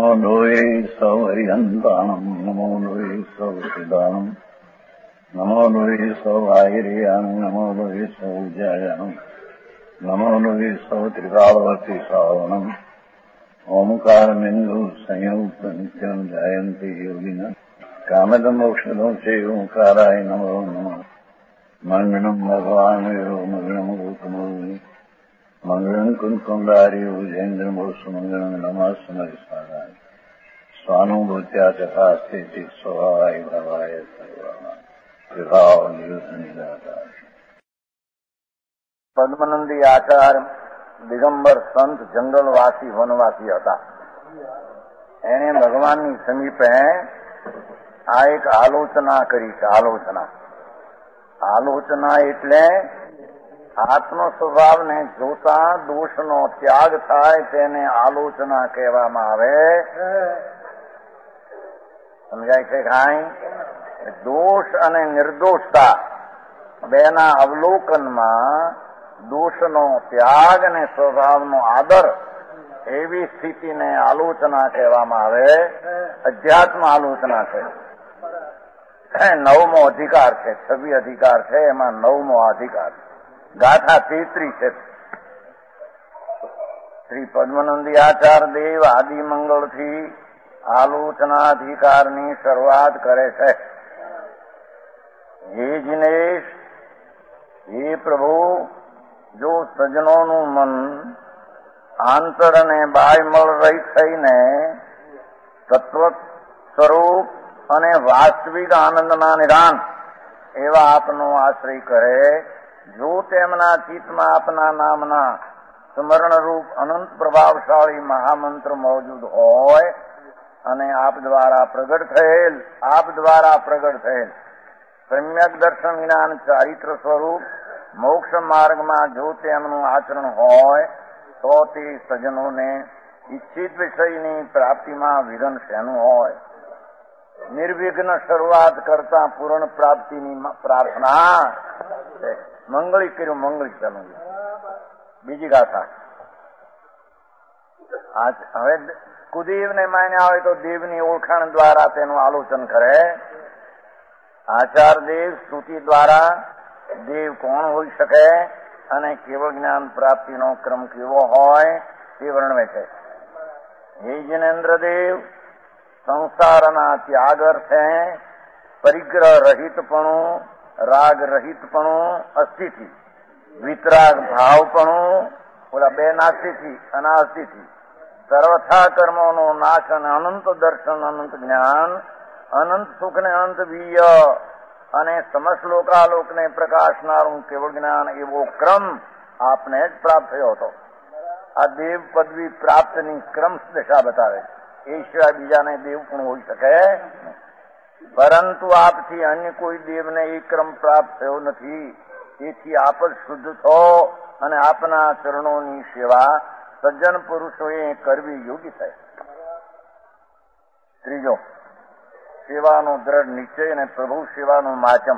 નમો લોહે સૌહરિહંતાણમ નમો લોહે સૌસિદાનમ નમો લોહે સૌહાયરિયાણમ નમો લોહે સૌજાયાણમ નમો લોહે સૌત્રિકાળવતી સાવણમ ઓમકારમિંદુ સંયુક્ત નિત્યમ જાયંતી યોગિના કામદમોક્ષદો છે ઓંકારાય નમો નમઃ મંગળમ ભગવાન વિરો મંગળમ ગૌતમો મંગળમ કુંકુંડાર્યો જૈન્દ્રમોષ મંગળમ નમાસ્મરી સ્વાદાય સ્વાનુભૂત્યા તથાસ્થિતિ સ્વભાવાય ભાવાય સર્વાના વિભાવ નિદાતા. પદ્મનંદી આચાર્ય દિગંબર સંત જંગલવાસી વનવાસી હતા. એને ભગવાનની સમીપે આ એક આલોચના કરી છે. આલોચના એટલે આત્મ સ્વભાવને જોતા દોષનો ત્યાગ થાય તેને આલોચના કહેવામાં આવે. સમજાય છે કાંઈ? દોષ અને નિર્દોષતા બેના અવલોકનમાં દોષનો ત્યાગ અને સ્વભાવનો આદર એવી સ્થિતિને આલોચના કહેવામાં આવે. અધ્યાત્મ આલોચના છે. 9મો અધિકાર છે. 26 અધિકાર છે, એમાં 9મો અધિકાર ગાથા 33 છે. શ્રી પદ્મનંદી આચાર્ય દેવ આદિમંગળથી આલોચનાધિકારની શરૂઆત કરે છે. હે જીનેશ, હે પ્રભુ, જો સજ્જનોનું મન આંતર અને બાહ્યમળ રહિત થઈને તત્વ સ્વરૂપ અને વાસ્તવિક આનંદના નિદાન એવા આપનો આશ્રય કરે, જો તેમના ચિત્તમાં આપના નામના સ્મરણરૂપ અનંત પ્રભાવશાળી મહામંત્ર મોજૂદ હોય અને આપ દ્વારા પ્રગટ થયેલ સમ્યક દર્શન જ્ઞાન ચારિત્ર સ્વરૂપ મોક્ષ માર્ગમાં જો તેમનું આચરણ હોય તો તે સજ્જનોને ઈચ્છિત વિષયની પ્રાપ્તિમાં વિઘન શેનું હોય? નિર્વિઘ્ન શરૂઆત કરતા પૂર્ણ પ્રાપ્તિની પ્રાર્થના. મંગળી કર્યું, મંગળી ચાલુ. બીજી ગાથા. હવે કુદેવને માન્યા હોય તો દેવની ઓળખાણ દ્વારા તેનું આલોચન કરે. આચાર્ય દેવ સ્તુતિ દ્વારા દેવ કોણ હોઈ શકે અને કેવળ જ્ઞાન પ્રાપ્તિનો ક્રમ કેવો હોય તે વર્ણવે છે. હે જિનેન્દ્ર દેવ, સંસારના ત્યાગ અર્થે પરિગ્રહ રહિતપણું, રાગ રહિતપણું, અસ્થિતિ, વિતરાગ ભાવપણું, ઓલા બે નાસ્તિથી અનાસ્તિથી, સર્વથા કર્મોનો નાશ અને અનંત દર્શન, અનંત જ્ઞાન, અનંત સુખ ને અનંત વીર્ય અને સમસ્ત લોકાલોકને પ્રકાશનારું કેવળ જ્ઞાન એવો ક્રમ આપને જ પ્રાપ્ત થયો હતો. આ દેવ પદવી પ્રાપ્તની ક્રમ દશા બતાવે. એ સિવાય બીજાને દેવ પણ હોઈ શકે, પરંતુ આપથી અન્ય કોઈ દેવને એ ક્રમ પ્રાપ્ત થયો નથી. તેથી આપ જ શુદ્ધ થો અને આપના ચરણોની સેવા સજ્જન પુરુષોએ કરવી યોગ્ય થાય. ત્રીજો, સેવાનો દ્રઢ નિશ્ચય અને પ્રભુ સેવાનું માચમ.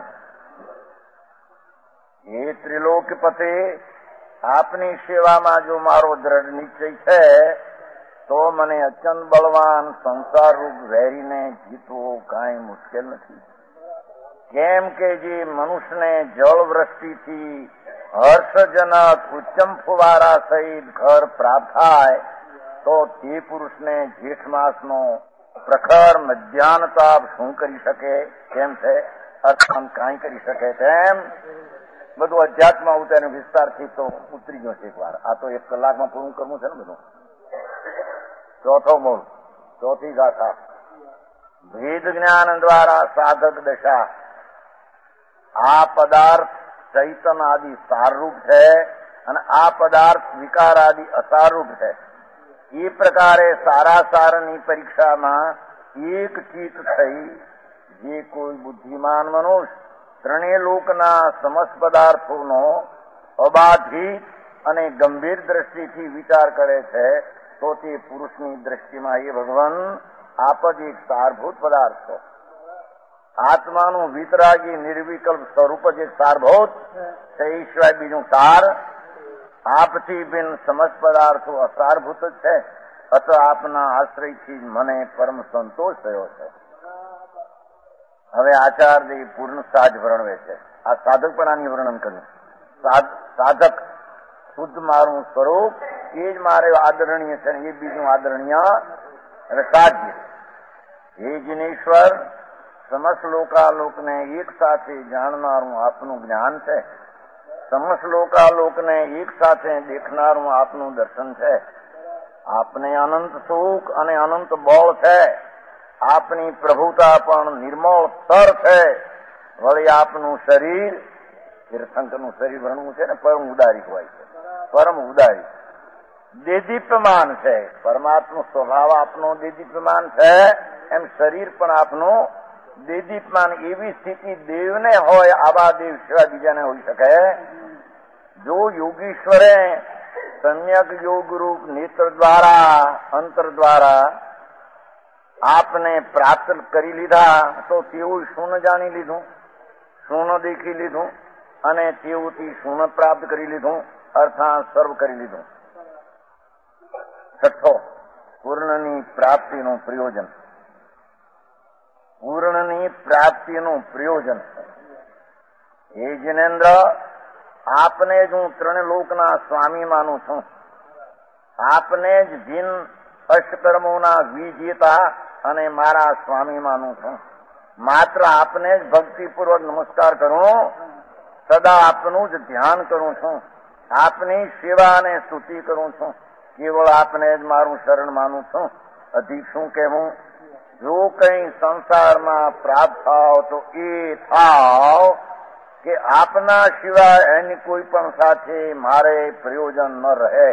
એ ત્રિલોકપતે, આપની સેવામાં જો મારો દ્રઢ નિશ્ચય છે તો મને અચંત બળવાન સંસારરૂપ વેરીને જીતવો કાંઈ મુશ્કેલ નથી. કેમ કે જે મનુષ્યને જળ વૃષ્ટિથી હર્ષજનક ઉચ્ચમ ફુવારા સહિત ઘર પ્રાપ્ત થાય તો તે પુરુષને જેઠ માસનો પ્રખર મધ્યાહન તાપ શું કરી શકે? કેમ છે અર્થાન કાંઈ કરી શકે તેમ બધું અધ્યાત્મ ઉતરે વિસ્તારથી તો ઉતરી ગયો છે એકવાર. આ તો 1 કલાકમાં પૂરું કરવું છે ને બધું. ચોથો મૂળ, ચોથી ગાથા. ભેદ જ્ઞાન દ્વારા સાધક દશા. આ પદાર્થ ચૈતન આદિ સારરૂપ છે અને આ પદાર્થ વિકાર આદિ અસારરૂપ છે. એ પ્રકારે સારા સારની પરીક્ષામાં એક ચિત્ત થઈ જે કોઈ બુદ્ધિમાન મનુષ્ય ત્રણેય લોકના સમસ્ત પદાર્થોનો અબાધિત અને ગંભીર દ્રષ્ટિથી વિચાર કરે છે તો તે પુરુષની દ્રષ્ટિમાં એ ભગવાન આપ જ એક સારભૂત પદાર્થ છો. આત્માનું વિતરાગી નિર્વિકલ્પ સ્વરૂપ જ એક સારભૂત છે. એ સિવાય બીજું સાર આપથી ભિન્ન સમસ્ત પદાર્થો અસારભૂત જ છે. અત આપના આશ્રયથી જ મને પરમ સંતોષ થયો છે. હવે આચાર્ય પૂર્ણ સાજ વર્ણવે છે. આ સાધકપણાની વર્ણન કર્યું. સાધક શુદ્ધ મારું સ્વરૂપ એ જ મારે આદરણીય છે, એ બીજું આદરણીય અને સાધ્ય. હે જીનેશ્વર, સમસ્ત લોકાલોકને એક સાથે જાણનારું આપનું જ્ઞાન છે, સમસ્ત લોકાલોકને એક સાથે દેખનારું આપનું દર્શન છે. આપને અનંત સુખ અને અનંત બળ છે. આપની પ્રભુતા પણ નિર્મળ સ્તર છે. વળી આપનું શરીર તીર્થંકરનું શરીર વર્ણવું છે ને, પરમ ઉદારિક હોય છે. પરમ ઉદારિક દેદીપ્યમાન છે. પરમાત્મા સ્વભાવ આપનો દેદીપ્યમાન છે, એમ શરીર પણ આપનું દેદીપ્યમાન. એવી સ્થિતિ દેવને હોય, આવા દેવ સિવાય બીજાને હોઈ શકે. જો યોગીશ્વરે સમ્યક યોગ રૂપ નેત્ર દ્વારા અંતર દ્વારા આપને પ્રાપ્ત કરી લીધા, તો તેવું શું જાણી લીધું, શું દેખી લીધું, અને તેઓથી શું પ્રાપ્ત કરી લીધું, અર્થાત સર્વ કરી લીધું. છઠ્ઠો, પૂર્ણની પ્રાપ્તિનું પ્રયોજન. પૂર્ણની પ્રાપ્તિનું પ્રયોજન. હે જિનેન્દ્ર, આપને જ હું ત્રણ લોકના સ્વામી માનું છું. આપને જ જીન અષ્ટકર્મોના વિજેતા અને મારા સ્વામી માનું છું. માત્ર આપને જ ભક્તિપૂર્વક નમસ્કાર કરું, સદા આપનું જ ધ્યાન કરું છું. આપની સેવા અને સ્તુતિ કરું છું. કેવળ આપને જ મારું શરણ માનું છું. અધિક શું કહેવું? જો કંઈ સંસારમાં પ્રાપ્ત થાવ તો એ થાવ કે આપના સિવાય એની કોઈ પણ સાથે મારે પ્રયોજન ન રહે.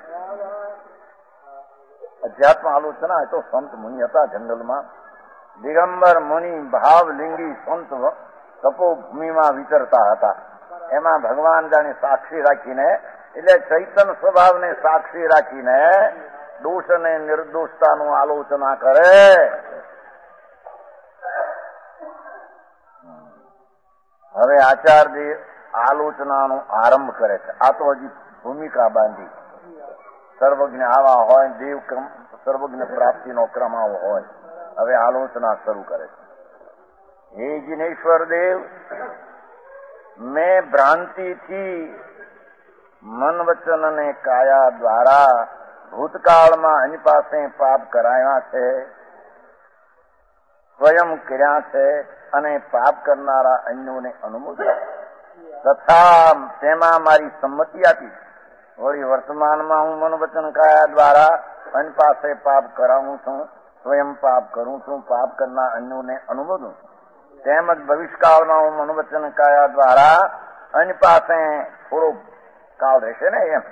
અધ્યાત્મ આલોચના. એ તો સંત મુનિ હતા જંગલમાં. દિગંબર મુનિ ભાવલિંગી સંત તપોભૂમિમાં વિચરતા હતા. એમાં ભગવાન જાણે સાક્ષી રાખીને, એટલે ચૈતન્ય સ્વભાવને સાક્ષી રાખીને દોષ અને નિર્દોષતાનું આલોચના કરે. હવે આચાર્ય આલોચનાનો આરંભ કરે છે. આ તો હજી ભૂમિકા બાંધી. સર્વજ્ઞ આવા હોય, દેવ ક્રમ સર્વજ્ઞ પ્રાપ્તિનો ક્રમ આવો હોય. હવે આલોચના શરૂ કરે છે. હે જીનેશ્વર દેવ, મેં ભ્રાંતિથી મન વચન અને કાયા દ્વારા ભૂતકાળમાં એની પાસે પાપ કરાયા છે, સ્વયં કર્યા છે, અને પાપ કરનારા અન્યોને અનુમોદ્યા તથા તેમાં મારી સંમતિ આપી. વળી વર્તમાનમાં હું મન વચન કાયા દ્વારા અન્ય પાસે પાપ કરાવું છું, સ્વયં પાપ કરું છું, પાપ કરનાર અન્યોને અનુમોદું. તેમજ ભવિષ્યકાળમાં હું મન વચન કાયા દ્વારા અન્ય પાસે થોડો કાળ રહેશે ને, એમ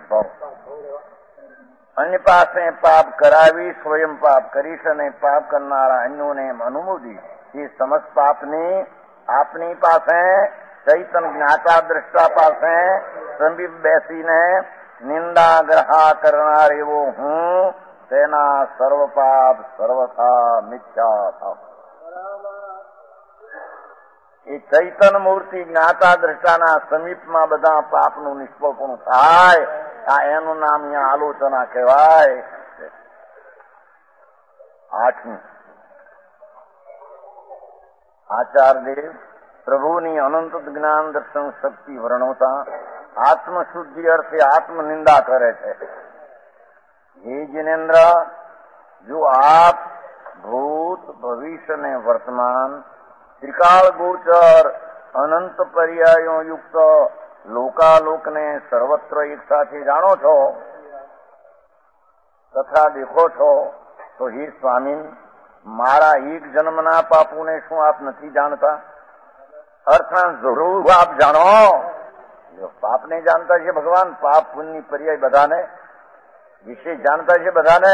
અન્ય પાસે પાપ કરાવી સ્વયં પાપ કરીશ અને પાપ કરનારા અન્યોને અનુમોદી. એ સમસ્ત પાપની આપની પાસે ચૈતન જ્ઞાતા દ્રષ્ટા પાસે સમીપ બેસીને નિંદા ગ્રહા કરનાર એવો હું, તેના સર્વ પાપ સર્વથા મિથ્યા થાવ. એ ચૈતન મૂર્તિ જ્ઞાતા દ્રષ્ટાના સમીપમાં બધા પાપનું નિષ્ફળપણું થાય. આ એનું નામ અહીંયા આલોચના કહેવાય. આઠમી, આચાર્યદેવ પ્રભુની અનંત જ્ઞાન દર્શન શક્તિ વર્ણવતા આત્મશુદ્ધિ અર્થે આત્મનિંદા કરે છે. હે જિનેન્દ્ર, જો આપ ભૂત ભવિષ્ય અને વર્તમાન ત્રિકાળ ગોચર અનંત પર્યાયો યુક્ત લોકાલોકને સર્વત્ર એક સાથે જાણો છો તથા દેખો છો, તો હે સ્વામી, મારા એક જન્મના પાપોને શું આપ નથી જાણતા? અર્થાત જરૂર આપ જાણો. પાપને જાણતા છે ભગવાન, પાપ પુણ્યની પર્યાય બધાને વિશે જાણતા છે બધાને.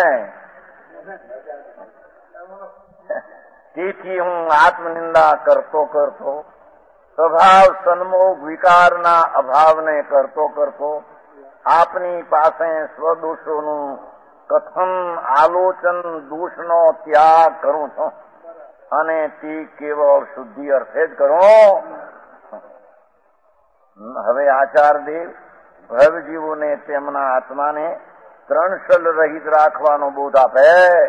તેથી હું આત્મનિંદા કરતો સ્વભાવ સન્મોગ વિકારના અભાવને કરતો આપની પાસે સ્વદોષોનું કથન આલોચન દોષનો ત્યાગ કરું છું, અને તે કેવળ શુદ્ધિ અર્થે જ કરું. હવે આચાર્યદેવ ભવજીવોને તેમના આત્માને ત્રણશલ રહિત રાખવાનો બોધ આપે.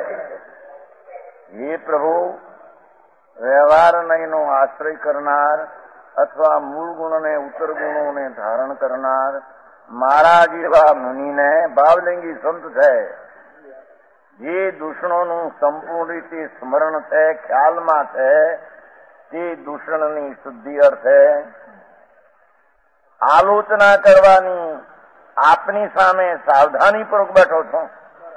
હે પ્રભુ, વ્યવહાર નયનો આશ્રય કરનાર અથવા મૂળ ગુણને ઉત્તર ગુણોને ધારણ કરનાર મારા જેવા મુનિને ભાવલિંગી સંત છે, જે દૂષણોનું સંપૂર્ણ રીતે સ્મરણ છે, ખ્યાલમાં છે, તે દૂષણની શુદ્ધિ અર્થે આલોચના કરવાની આપની સામે સાવધાનીપૂર્વક બેઠો છું.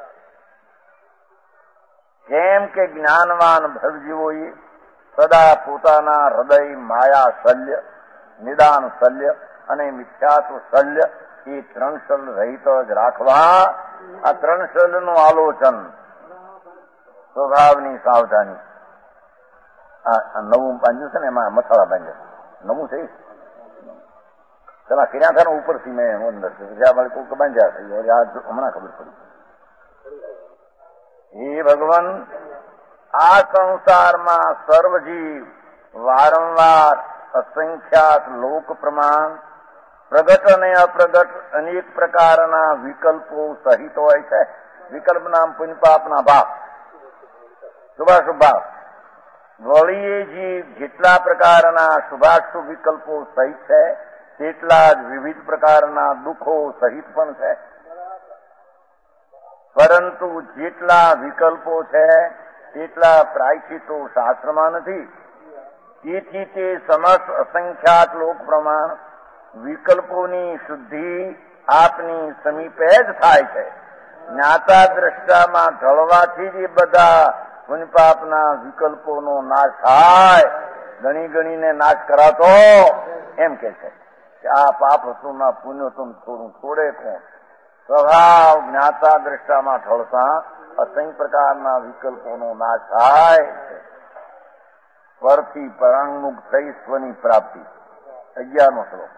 કેમ કે જ્ઞાનવાન ભવજીવોએ સદા પોતાના હૃદય માયા શલ્ય, નિદાન શલ્ય અને મિથ્યાત્વ શલ્ય એ ત્રણશલ રહિત જ રાખવા. આ ત્રણશલનું આલોચન, સ્વભાવની સાવધાની. આ નવું બાંધ્યું છે ને, એમાં મસાલા બાંધ્યા નવું છે. પેલા કર્યા હતા ને ઉપરથી મેં અંદર જ્યાં કોઈક બાંધ્યા થઈ હમણાં ખબર પડી. હે ભગવાન, આ સંસારમાં સર્વજીવ વારંવાર અસંખ્યાત લોક પ્રમાણ, પ્રગટ અને અપ્રગટ અનેક પ્રકારના વિકલ્પો સહિત હોય છે. વિકલ્પ નામ પુણ્યપાપના ભાવ, શુભાશુભ ભાવ. વળી એ જીવ જેટલા પ્રકારના શુભાશુભ વિકલ્પો સહિત છે, તેટલા જ વિવિધ પ્રકારના દુઃખો સહિત પણ છે. પરંતુ જેટલા વિકલ્પો છે તેટલા પ્રાયશ્ચિતો શાસ્ત્રમાં નથી. તેથી તે સમસ્ત અસંખ્યાત લોક પ્રમાણ વિકલ્પોની શુદ્ધિ આપની સમીપે જ થાય છે. જ્ઞાતા દ્રષ્ટામાં ઢળવાથી જ એ બધા પુણ્યપાપના વિકલ્પોનો નાશ થાય. ગણી ગણીને નાશ કરાતો એમ કે છે કે આ પાપ હતું ના પુણ્ય તું થોડું છોડે કોણ. સ્વભાવ જ્ઞાતા દ્રષ્ટામાં ઢળતા અસંખ્ય પ્રકારના વિકલ્પોનો નાશ થાય. પરથી પરાંગમુખ થઈ સ્વની પ્રાપ્તિ. 11મો શ્લોક.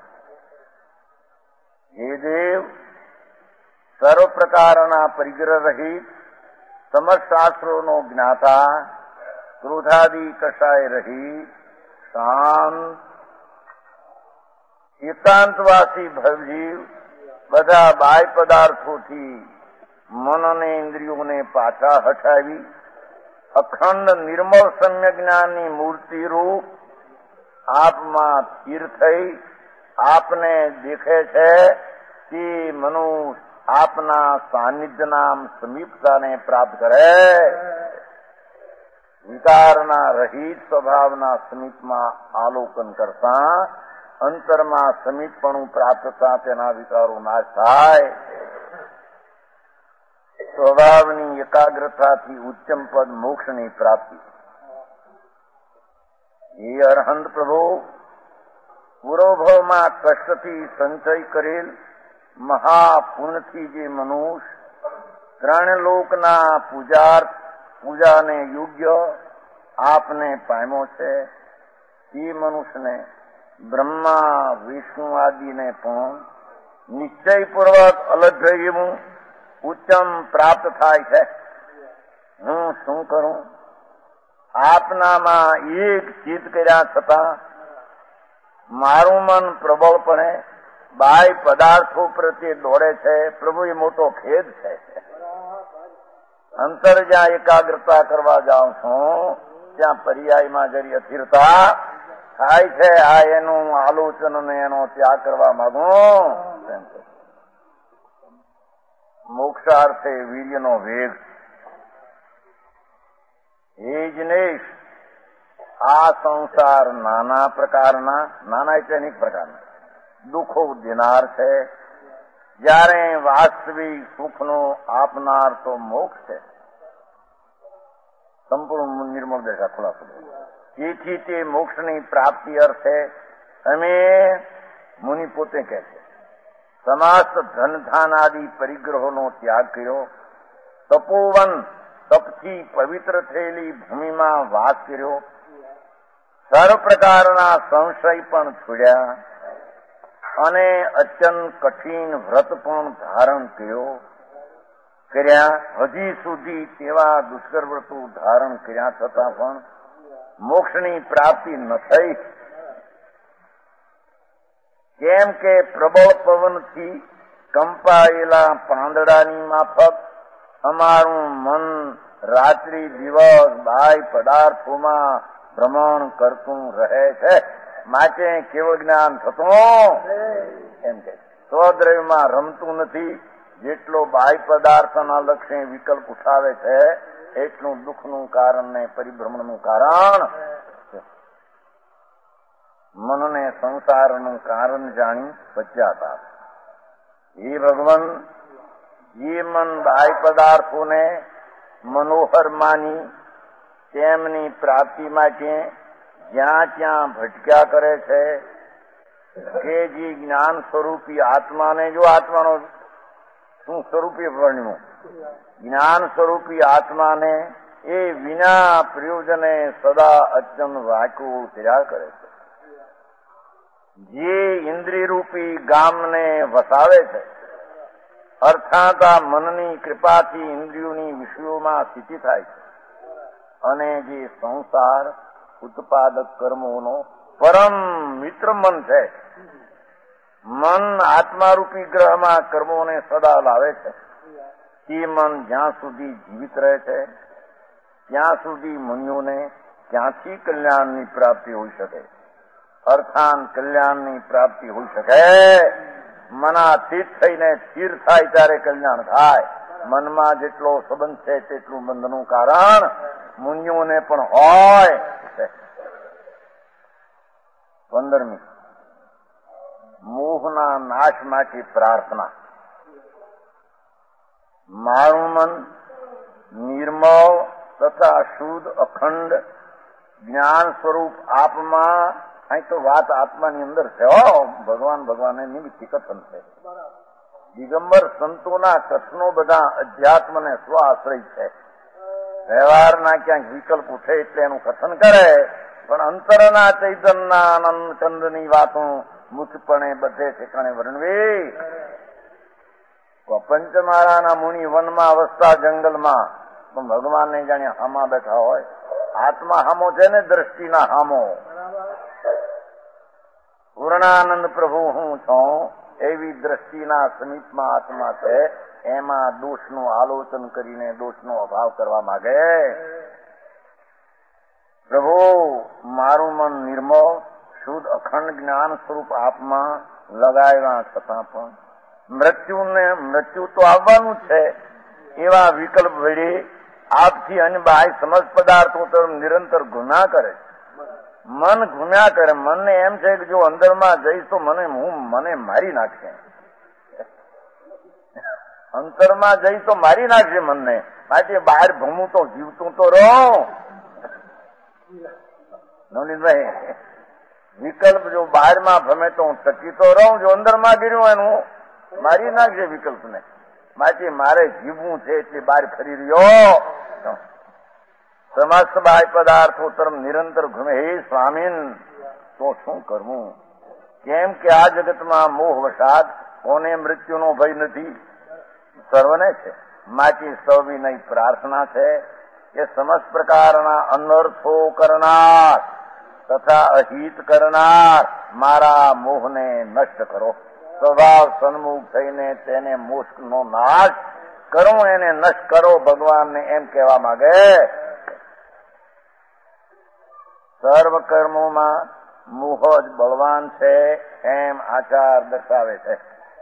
હે દેવ, સર્વ પ્રકારના પરિગ્રહ રહિત, સમસ્ત શાસ્ત્રોનો જ્ઞાતા, ક્રોધાદી કષાય રહી, શાંત એકાંતવાસી ભવજીવ બધા બાહ્ય પદાર્થોથી મન અને ઇન્દ્રિયોને પાછા હટાવી અખંડ નિર્મળ સમ્યક જ્ઞાનની મૂર્તિ રૂપ આપમાં સ્થિર થઈ આપને દેખે છે. તે મનુષ્ય આપના સાનિધ્યના સમીપતાને પ્રાપ્ત કરે. વિકારના રહિત સ્વભાવના સમીપમાં આલોકન કરતા અંતરમાં સમીપપણું પ્રાપ્ત થતા તેના વિકારો નાશ થાય. સ્વભાવની એકાગ્રતાથી ઉચ્ચમ પદ મોક્ષની પ્રાપ્તિ. હે અરહંત પ્રભુ, પૂર્વભાવમાં કષ્ટથી સંચય કરેલ મહાપુણ્યથી જે મનુષ્ય ત્રણ લોકના પૂજાને યોગ્ય આપને પામ્યો છે, તે મનુષ્યને બ્રહ્મા વિષ્ણુ આદિને પણ નિશ્ચયપૂર્વક અલગ એવું ઉચ્ચમ પ્રાપ્ત થાય છે. હું શું કરું? આપનામાં એક ચિત્ત કર્યા છતાં મારું મન પ્રબળપણે બાહ્ય પદાર્થો પ્રત્યે દોડે છે. પ્રભુ, એ મોટો ખેદ છે. અંતર જ્યાં એકાગ્રતા કરવા જાઉં છું ત્યાં પર્યાયમાં જરી અસ્થિરતા થાય છે. આ એનું આલોચન ને એનો ત્યાગ કરવા માંગુ. મોક્ષાર્થે વીર્યનો વેગ. હે જનેશ, આ સંસાર નાના પ્રકારના, નાના એટલે અનેક પ્રકારના દુઃખો દેનાર છે. જ્યારે વાસ્તવિક સુખનો આપનાર તો મોક્ષ છે. સંપૂર્ણ નિર્મળ દશા ખુલાસો. તેથી તે મોક્ષની પ્રાપ્તિ અર્થે અમે મુનિ પોતે કહે છે સમસ્ત ધનધાન આદિ પરિગ્રહોનો ત્યાગ કર્યો. તપોવન તપથી પવિત્ર થયેલી ભૂમિમાં વાસ કર્યો. સર્વ પ્રકારના સંશય પણ છોડ્યા અને અત્યંત કઠિન વ્રત પણ ધારણ કર્યા. હજી સુધી તેવા દુષ્કર વ્રતો ધારણ કર્યા છતાં પણ મોક્ષની પ્રાપ્તિ ન થઈ. કેમ કે પ્રબળ પવનથી કંપાયેલા પાંદડાની માફક અમારું મન રાત્રિ દિવસ બાહ્ય પદાર્થોમાં ભ્રમણ કરતું રહે છે. માટે કેવું જ્ઞાન થતું એમ કે સ્વદ્રવ્યમાં રમતું નથી. જેટલો બાહ્ય પદાર્થના લક્ષ્ય વિકલ્પ ઉઠાવે છે એટલું દુઃખનું કારણ ને પરિભ્રમણનું કારણ. મનને સંસારનું કારણ જાણી પશ્ચાતાપ. હે ભગવાન, જે મન બાહ્ય પદાર્થોને મનોહર માની તેમની પ્રાપ્તિ માટે જ્યાં ત્યાં ભટક્યા કરે છે, કે જે જ્ઞાન સ્વરૂપી આત્માને, જો આત્માનો શું સ્વરૂપી વર્ણ્યું, જ્ઞાન સ્વરૂપી આત્માને એ વિના પ્રયોજને સદા અચન વાક્યો ફર્યા કરે છે. જે ઇન્દ્રિયરૂપી ગામને વસાવે છે, અર્થાત આ મનની કૃપાથી ઇન્દ્રિયોની વિષયોમાં સ્થિતિ થાય છે, અને જે સંસાર ઉત્પાદક કર્મોનો પરમ મિત્ર મન છે. મન આત્મારૂપી ગ્રહમાં કર્મોને સદા લાવે છે. તે મન જ્યાં સુધી જીવિત રહે છે ત્યાં સુધી મુનિઓને ક્યાંથી કલ્યાણની પ્રાપ્તિ હોઈ શકે? અર્થાન કલ્યાણની પ્રાપ્તિ હોઈ શકે? મનાતીત થઈને સ્થિર થાય ત્યારે કલ્યાણ થાય. મનમાં જેટલો સંબંધ છે તેટલું બંધનું કારણ મુનિઓને પણ હોય. 15મી મોહના નાશ માટે પ્રાર્થના. મારું મન નિર્મળ તથા શુદ્ધ અખંડ જ્ઞાન સ્વરૂપ આપમાં, અહીં તો વાત આત્માની અંદર છે. ભગવાન નિમિત્ત કથન છે. દિગંબર સંતોના કથનો બધા અધ્યાત્મને સ્વ આશ્રય છે. વ્યવહારના ક્યાંક વિકલ્પ ઉઠે એટલે એનું કથન કરે, પણ અંતરના ચૈતનના આનંદ ચંદની વાતો મુખપણે બધે ઠેકાણે વર્ણવી. પંચમાળાના મુનિ વનમાં અવસ્થા જંગલમાં, પણ ભગવાનને જાણે હામાં બેઠા હોય. આત્મા હામો છે ને, દ્રષ્ટિના હામો. પૂર્ણાનંદ પ્રભુ હું છું એવી દ્રષ્ટિના સમીપમાં આત્મા છે. એમાં દોષનું આલોચન કરીને દોષનો અભાવ કરવા માંગે. પ્રભુ, મારું મન નિર્મળ શુદ્ધ અખંડ જ્ઞાન સ્વરૂપ આપમાં લગાવ્યા છતાં પણ મૃત્યુ તો આવવાનું છે એવા વિકલ્પ વડે આપથી અન્ય બાહ્ય સમજ પદાર્થો તરફ નિરંતર ગુના કરે. મન ગુના કરે. મનને એમ છે કે જો અંદરમાં જઈશ તો મને મારી નાખશે. અંતરમાં જઈશ તો મારી નાખશે મનને. માટે બહાર ભમું તો જીવતું તો રહું. નવનીતભાઈ, વિકલ્પ જો બહારમાં ભમે તો હું ટકી તો રહું, જો અંદરમાં ગીર્યું એનું મારી નાખશે વિકલ્પને. માટે મારે જીવવું છે એટલે બહાર ફરી રહ્યો. સમસ્ત બાહ્ય પદાર્થો તરફ નિરંતર ઘૂમે. હે સ્વામીન, તો શું કરવું? કેમ કે આ જગતમાં મોહ વસાદ કોને મૃત્યુનો ભય નથી? સર્વને છે. માટે સવિનય પ્રાર્થના છે કે સમસ્ત પ્રકારના અનર્થો કરનાર તથા અહિત કરનાર મારા મોહને નષ્ટ કરો. સ્વભાવ સન્મુખ થઈને તેને મોક્ષનો નાશ કરો, એને નષ્ટ કરો. ભગવાનને એમ કહેવા માંગે. સર્વ કર્મોમાં મોહ જ બળવાન છે એમ આચાર દર્શાવે છે.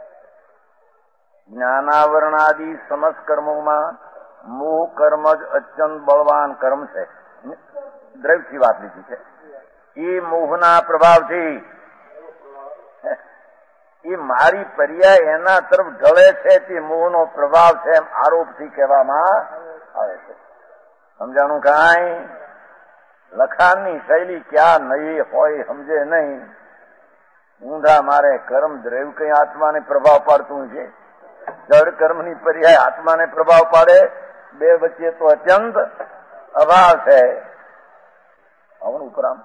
જ્ઞાનાવરણાદિ સમસ્ત કર્મોમાં મોહ કર્મ જ અત્યંત બળવાન કર્મ છે. દ્રવ્યથી વાત લીધી છે. એ મોહના પ્રભાવથી એ મારી પર્યાય એના તરફ ઢળે છે તે મોહનો પ્રભાવ છે એમ આરોપથી કહેવામાં આવે છે. સમજાણું કાંઈ? લખાણની શૈલી ક્યાં નહીં હોય સમજે નહીં. ઊંધા મારે કર્મ દ્રવ્ય કઈ આત્માને પ્રભાવ પાડતું છે. જળ કર્મની પર્યાય આત્માને પ્રભાવ પાડે. બે વચ્ચે તો અત્યંત અભાવ છે. આવનું ઉપરામ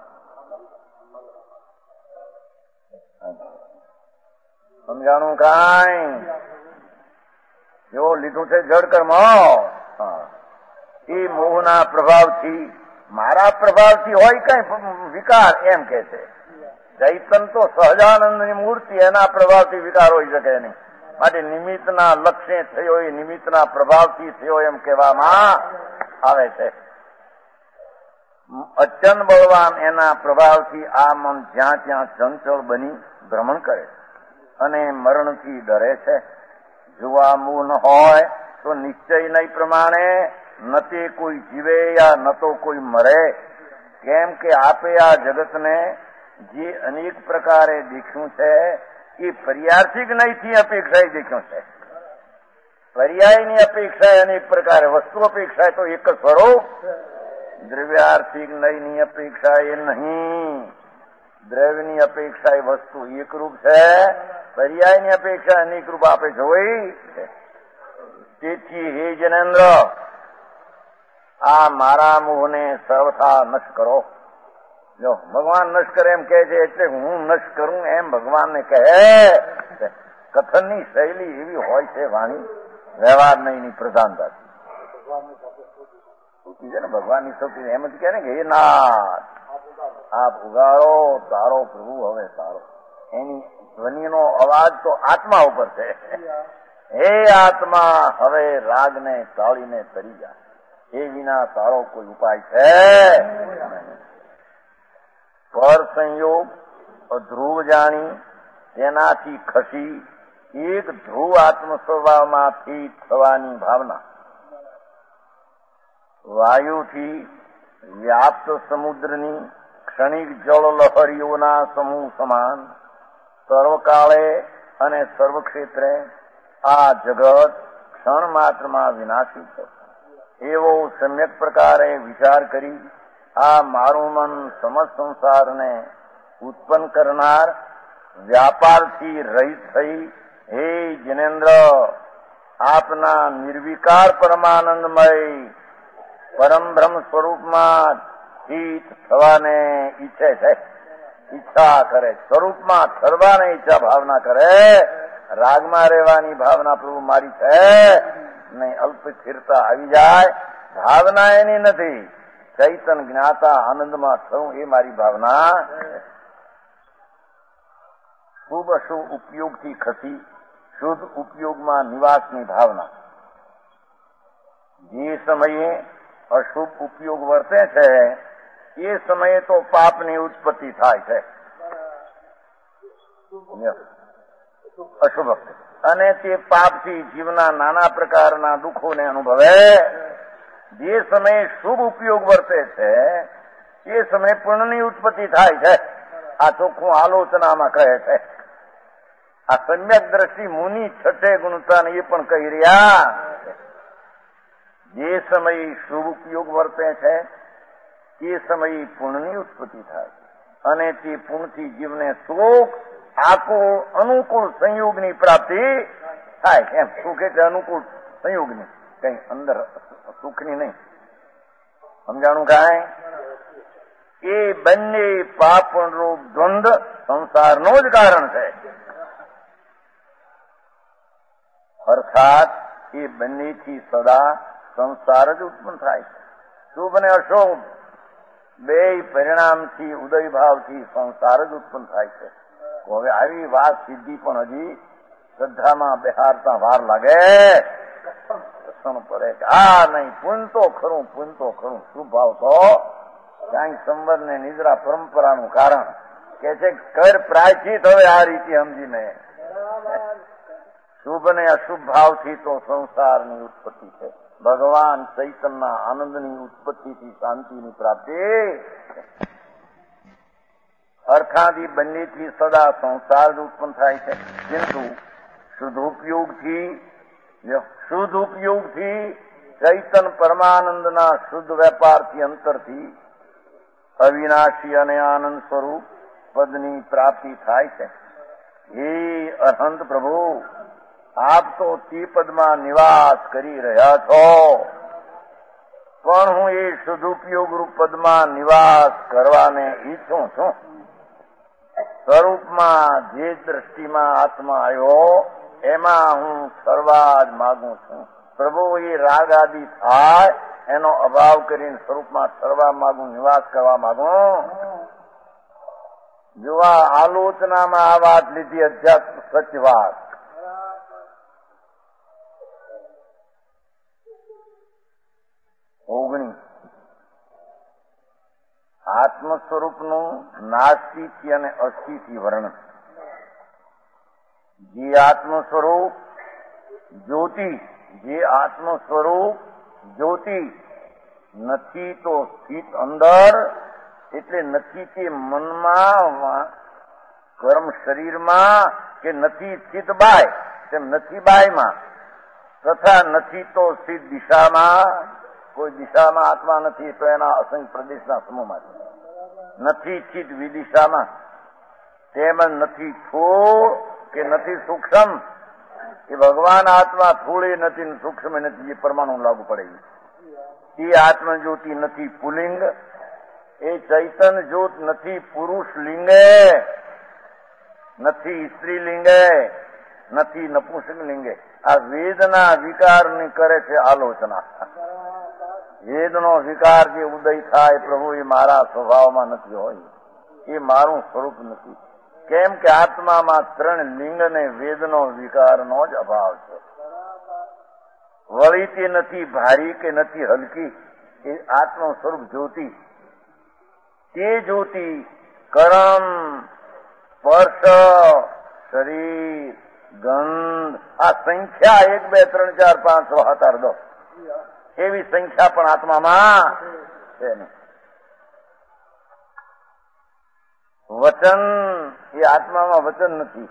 સમજાણું કાંઈ? જો લીધું છે જળ કર્મ, એ મોહના પ્રભાવથી, મારા પ્રભાવથી હોય કઈ વિકાર એમ કે છે. ચૈતન તો સહજાનંદની મૂર્તિ, એના પ્રભાવથી વિકાર હોઈ શકે નહીં. માટે નિમિત્તના લક્ષ્ય થયો એ નિમિત્તના પ્રભાવથી થયો એમ કહેવામાં આવે છે. અચન બળવાન એના પ્રભાવથી આ મન જ્યાં ત્યાં ચંચળ બની ભ્રમણ કરે અને મરણથી ડરે છે. જો આ મોહ ન હોય તો નિશ્ચય નહીં પ્રમાણે ન તે કોઈ જીવે યા ન તો કોઈ મરે. કેમ કે આપે આ જગતને જે અનેક પ્રકારે દેખ્યું છે એ પર્યાર્થિક નહીંથી અપેક્ષાએ દેખ્યું છે. પર્યાયની અપેક્ષાએ અનેક પ્રકારે, વસ્તુ અપેક્ષાએ તો એક જ સ્વરૂપ. દ્રવ્યાર્થિક નયની અપેક્ષા એ નહીં. દ્રવ્યની અપેક્ષા એ વસ્તુ એકરૂપ છે, પર્યાયની અપેક્ષા અનેક રૂપ આપે જોઈ છે. તેથી હે જનેન્દ્ર, આ મારા મોહને સર્વથા નષ્ટ કરો. જો ભગવાન નષ્ટ કરે એમ કહે છે એટલે હું નષ્ટ કરું એમ ભગવાનને કહે. કથનની શૈલી એવી હોય છે વાણી, વ્યવહાર નહીંની પ્રધાનતા છે ને. ભગવાનની શક્તિ એમ જ કહે ને કે હે નાથ, આપ ઉગાડો તારો પ્રભુ હવે તારો. એની ધ્વનિનો અવાજ તો આત્મા ઉપર છે. હે આત્મા, હવે રાગને તાળીને તરી જા. એ વિના તારો કોઈ ઉપાય છે. પર સંયોગ અધ્રુવ જાણી તેનાથી ખસી એક ધ્રુવ આત્મ સ્વભાવમાંથી થવાની ભાવના, વાયુથી વ્યાપ્ત સમુદ્રની ક્ષણિક જળ લહરીઓના સમૂહ સમાન સર્વકાળે અને સર્વક્ષેત્રે આ જગત ક્ષણ માત્રમાં વિનાશી છે એવો સમ્યક પ્રકારે વિચાર કરી આ મારું મન સમસ્ત સંસારને ઉત્પન્ન કરનાર વ્યાપારથી રહિત થઈ હે જિનેન્દ્ર, આપના નિર્વિકાર પરમાનંદમય પરમ બ્રહ્મ સ્વરૂપમાં સ્થિત થવાને ઈચ્છે છે. ઈચ્છા કરે, સ્વરૂપમાં ઠરવાને ઈચ્છા ભાવના કરે. રાગમાં રહેવાની ભાવના પ્રભુ મારી છે નહીં. અલ્પ સ્થિરતા આવી જાય, ભાવના એની નથી. ચૈતન જ્ઞાતા આનંદમાં થવું એ મારી ભાવના. શુભ અશુભ ઉપયોગથી ખસી શુદ્ધ ઉપયોગમાં નિવાસની ભાવના. જે સમયે અશુભ ઉપયોગ વર્તે છે એ સમયે તો પાપની ઉત્પત્તિ થાય છે. અશુભ અને તે પાપથી જીવના નાના પ્રકારના દુઃખોને અનુભવે. જે સમયે શુભ ઉપયોગ વર્તે છે એ સમયે પુણ્યની ઉત્પત્તિ થાય છે. આ ચોખ્ખું આલોચનામાં કહે છે. આ સમ્યક દ્રષ્ટિ મુનિ છઠે ગુણતાને એ પણ કહી રહ્યા. જે સમયે શુભ ઉપયોગ વર્તે છે તે સમયે પુણ્યની ઉત્પત્તિ થાય અને તે પુણ્યથી જીવને સુખ આકુળ અનુકૂળ સંયોગની પ્રાપ્તિ થાય. એમ સુખ એટલે અનુકૂળ સંયોગની, કઈ અંદર સુખની નહીં. સમજાણું કાંઈ? એ બંને પાપરૂપ દ્વંદ સંસારનો જ કારણ છે. અર્થાત એ બંનેથી સદા સંસાર જ ઉત્પન્ન થાય છે. શુભ અને અશુભ બે પરિણામથી ઉદય ભાવથી સંસાર જ ઉત્પન્ન થાય છે. હવે આવી વાત સિદ્ધિ પણ હજી શ્રદ્ધામાં બહારતા વાર લાગે. પડે કે આ નહીં, પુણ્ય તો ખરું, પુણ્ય તો ખરું. શુભ ભાવ તો ક્યાંય સંવર ને નિદ્રા પરંપરાનું કારણ કે છે. કર પ્રાયચિત હવે આ રીતે સમજીને. શુભ અને અશુભ ભાવથી તો સંસારની ઉત્પત્તિ છે. ભગવાન ચૈતનના આનંદની ઉત્પત્તિથી શાંતિની પ્રાપ્તિ. અર્થાથી બંનેથી સદા સંસાર જ ઉત્પન્ન થાય છે. કિંતુ શુદ્ધ ઉપયોગથી ચૈતન પરમાનંદના શુદ્ધ વેપારથી અંતરથી અવિનાશી અને આનંદ સ્વરૂપ પદની પ્રાપ્તિ થાય છે. હે અનંત પ્રભુ, આપ તો તે પદમાં નિવાસ કરી રહ્યા છો, પણ હું એ સદુપયોગ રૂપ પદમાં નિવાસ કરવાને ઈચ્છું છું. સ્વરૂપમાં જે દ્રષ્ટિમાં આત્મા આવ્યો એમાં હું સર્વા જ માગું છું. પ્રભુ એ રાગ આદિ થાય એનો અભાવ કરીને સ્વરૂપમાં સર્વા માગું, નિવાસ કરવા માગું. જો આ આલોચનામાં આ વાત લીધી અધ્યાત્મ સચ વાત, ઓગણી આત્મ સ્વરૂપનું નાસ્તિથી અને અસ્થિથી વર્ણન. જે આત્મ સ્વરૂપ જ્યોતિ, જે આત્મ સ્વરૂપ જ્યોતિ નથી તો સ્થિત અંદર, એટલે નથી તે મનમાં, કર્મ શરીરમાં, કે નથી સ્થિત બાય, તેમ નથી બાયમાં, તથા નથી તો સ્થિત દિશામાં. કોઈ દિશામાં આત્મા નથી તો એના અસંખ્ય પ્રદેશના સમૂહમાં નથી સ્થિત વિદિશામાં, તેમજ નથી સ્થૂળ કે નથી સૂક્ષ્મ. એ ભગવાન આત્મા સ્થૂળ નથી ને સૂક્ષ્મ નથી, એ પરમાણુ લાગુ પડે. એ આત્મજ્યોતિ નથી પુલિંગ, એ ચૈતન્ય જ્યોત નથી પુરુષ લિંગે, નથી સ્ત્રીલિંગે, નથી નપુંસક લિંગે. આ વેદના વિકારની કરે છે આલોચના. વેદનો વિકાર જે ઉદય થાય પ્રભુ, એ મારા સ્વભાવમાં નથી હોય, એ મારું સ્વરૂપ નથી. કેમ કે આત્મામાં 3 લિંગ ને વેદનો વિકારનો જ અભાવ છે. વળી તે નથી ભારી કે નથી હલકી, એ આત્મ સ્વરૂપ જ્યોતિ. તે જ્યોતિ કર્મ, સ્પર્શ, શરીર, ગંધ, આ સંખ્યા 1 2 3 4 5 6 7 8 10 એવી સંખ્યા પણ આત્મામાં છે નહીં. વચન, એ આત્મામાં વચન નથી.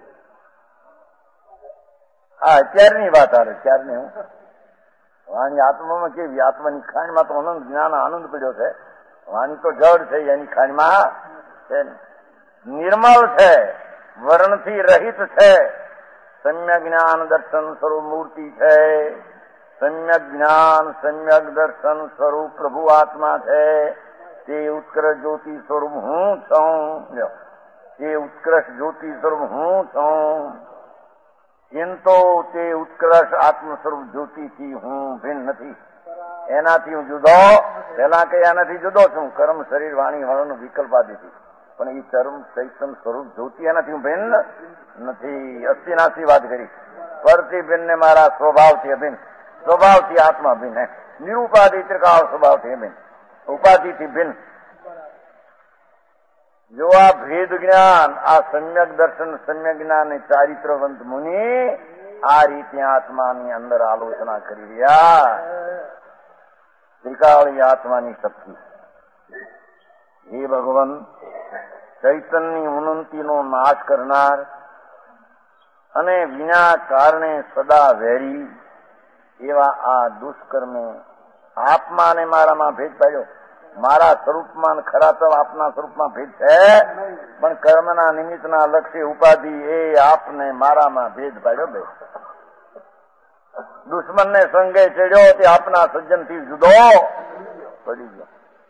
આ અત્યારની વાત આવે, ત્યારની હું વાણી આત્મામાં કેવી? આત્માની ખાણીમાં તો અનંત જ્ઞાન આનંદ પડ્યો છે. વાણી તો જડ છે, એની ખાણીમાં છે, નિર્મળ છે, વર્ણથી રહિત છે, સમ્યક જ્ઞાન દર્શન સ્વરૂપ મૂર્તિ છે. સમ્યક જ્ઞાન, સમ્યક દર્શન સ્વરૂપ પ્રભુ આત્મા છે. તે ઉત્કૃષ્ટ જ્યોતિ સ્વરૂપ હું છું. તે ઉત્કૃષ્ટ જ્યોતિ સ્વરૂપ હું છું. કિંતુ તે ઉત્કૃષ્ટ આત્મ સ્વરૂપ જ્યોતિથી હું ભિન્ન નથી. એનાથી હું જુદો, પેલા કે એનાથી જુદો છું, કર્મ શરીર વાણી વર્ણ વિકલ્પ આદિથી. પણ એ કર્મ ચૈતન્ય સ્વરૂપ જ્યોતિ એનાથી હું ભિન્ન નથી. અસ્થિનાશી વાત કરી. પરથી ભિન્ન ને મારા સ્વભાવથી અભિન્ન. સ્વભાવથી આત્મા ભિન્ન, નિરૂપાધિ ત્રિકાળ સ્વભાવથી અભિન્ન, ઉપાધિથી ભિન્ન. જો આ ભેદ જ્ઞાન, આ સમ્યક દર્શન, સમ્યક જ્ઞાન ને ચારિત્રવંત મુનિ આ રીતે આત્માની અંદર આલોચના કરી રહ્યા. ત્રિકાળી આત્માની શક્તિ. હે ભગવાન, ચૈતન્યની ઉન્નતિનો નાશ કરનાર અને વિના કારણે સદા વેરી એવા આ દુષ્કર્મે આપમાં ને મારામાં ભેદ પાડ્યો. મારા સ્વરૂપમાં ખરા તો આપના સ્વરૂપમાં ભેદ છે, પણ કર્મના નિમિત્તના લક્ષ્ય ઉપાધિ એ આપને મારામાં ભેદ પાડ્યો. બે દુશ્મનને સંગે ચડ્યો તે આપના સજ્જનથી જુદો પડી ગયો.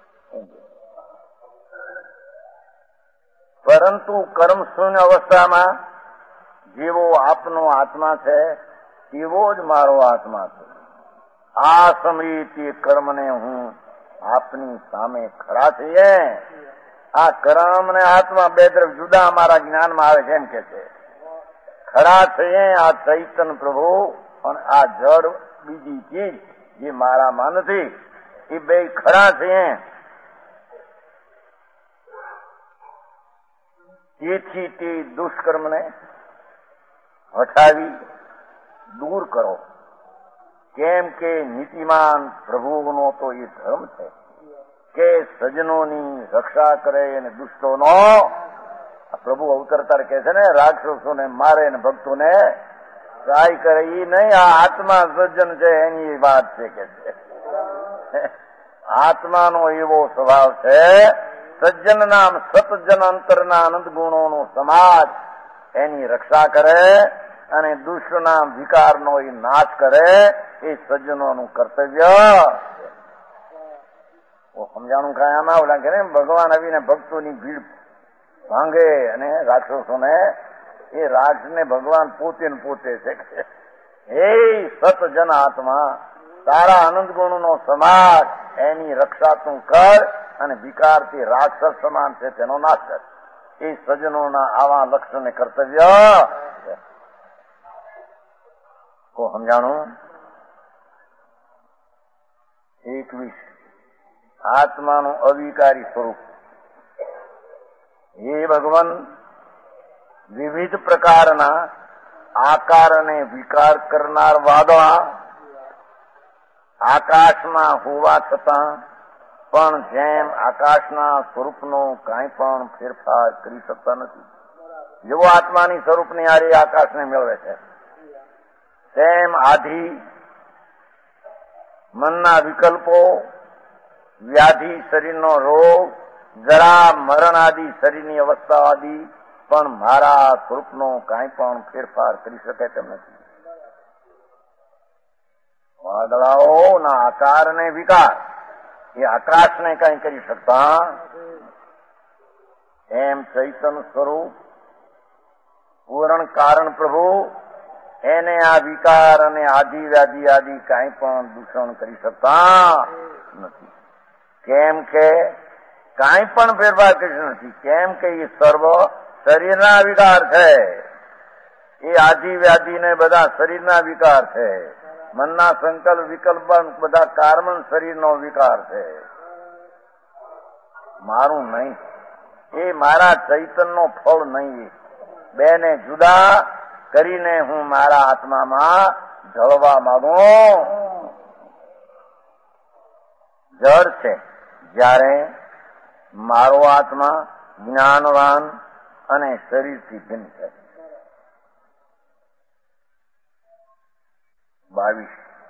પરંતુ કર્મ શૂન્ય અવસ્થામાં જેવો આપનો આત્મા છે તેવો જ મારો આત્મા છે. આ સમયે કર્મને હું આપની સામે ખડા થઈએ. આ કર્મ ને આત્મા બે તરફ જુદા અમારા જ્ઞાનમાં આવે છે એમ કે છે. ખડા થઈએ આ ચૈતન્ય પ્રભુ અને આ જડ બીજી ચીજ જે મારામાં નથી, એ બે ખડા થઈએ. તેથી તે દુષ્કર્મને હટાવી દૂર કરો. કેમ કે નીતિમાન પ્રભુનો તો એ ધર્મ છે કે સજ્જનોની રક્ષા કરે અને દુષ્ટોનો. પ્રભુ અવતરતા કહે છે ને, રાક્ષસોને મારે ને ભક્તોને સહાય કરે. એ નહીં, આ આત્મા સજ્જન છે એની વાત છે કે છે. આત્માનો એવો સ્વભાવ છે, સજ્જન નામ સતજન અંતરના આનંદ ગુણોનો સમાજ એની રક્ષા કરે અને દુષ્ટના વિકારનો એ નાશ કરે. એ સજ્જનોનું કર્તવ્ય. સમજાણું કાંઈ આમાં ઓલા કે ભગવાન આવીને ભક્તોની ભીડ ભાંગે અને રાક્ષસોને, એ રાક્ષને ભગવાન પોતે ને પોતે છે. હે સતજન આત્મા, તારા આનંદ ગુણનો સમાજ એની રક્ષા તું કર અને વિકારથી રાક્ષસ સમાન છે તેનો નાશ કર. એ સજ્જનોના આવા લક્ષણ કર્તવ્ય. સમજાણું? 21 આત્માનું અવિકારી સ્વરૂપ. હે ભગવાન, વિવિધ પ્રકારના આકાર અને વિકાર કરનાર વાદળા આકાશમાં હોવા છતાં પણ જેમ આકાશના સ્વરૂપનો કાંઈ પણ ફેરફાર કરી શકતા નથી, જેવો આત્માની સ્વરૂપની હારે આકાશને મેળવે છે, તેમ આધિ મનના વિકલ્પો, વ્યાધિ શરીરનો રોગ, જરા મરણ આદિ શરીરની અવસ્થા આદિ પણ મારા સ્વરૂપનો કાંઈ પણ ફેરફાર કરી શકે તેમ નથી. વાદળાઓના આકાર અને વિકાર એ આકાશને કંઈ કરી શકતા એમ ચૈતન્ય સ્વરૂપ પૂર્ણ કારણ પ્રભુ એને આ વિકાર અને આદિ વ્યાધિ આદિ કાંઈ પણ દૂષણ કરી શકતા નથી. કેમ કે કાંઈ પણ ફેરફાર કરી નથી. કેમ કે એ સર્વ શરીરના વિકાર છે. એ આદિ વ્યાધિ ને બધા શરીરના વિકાર છે. મનના સંકલ્પ વિકલ્પ બધા કાર્બન શરીરનો વિકાર છે, મારું નહીં. એ મારા ચૈતનનો ફળ નહીં. બેને જુદા કરીને હું મારા આત્મામાં ઢળવા માંગુ. જળ છે જ્યારે મારો આત્મા જ્ઞાનવાન અને શરીરથી ભિન્ન છે. 22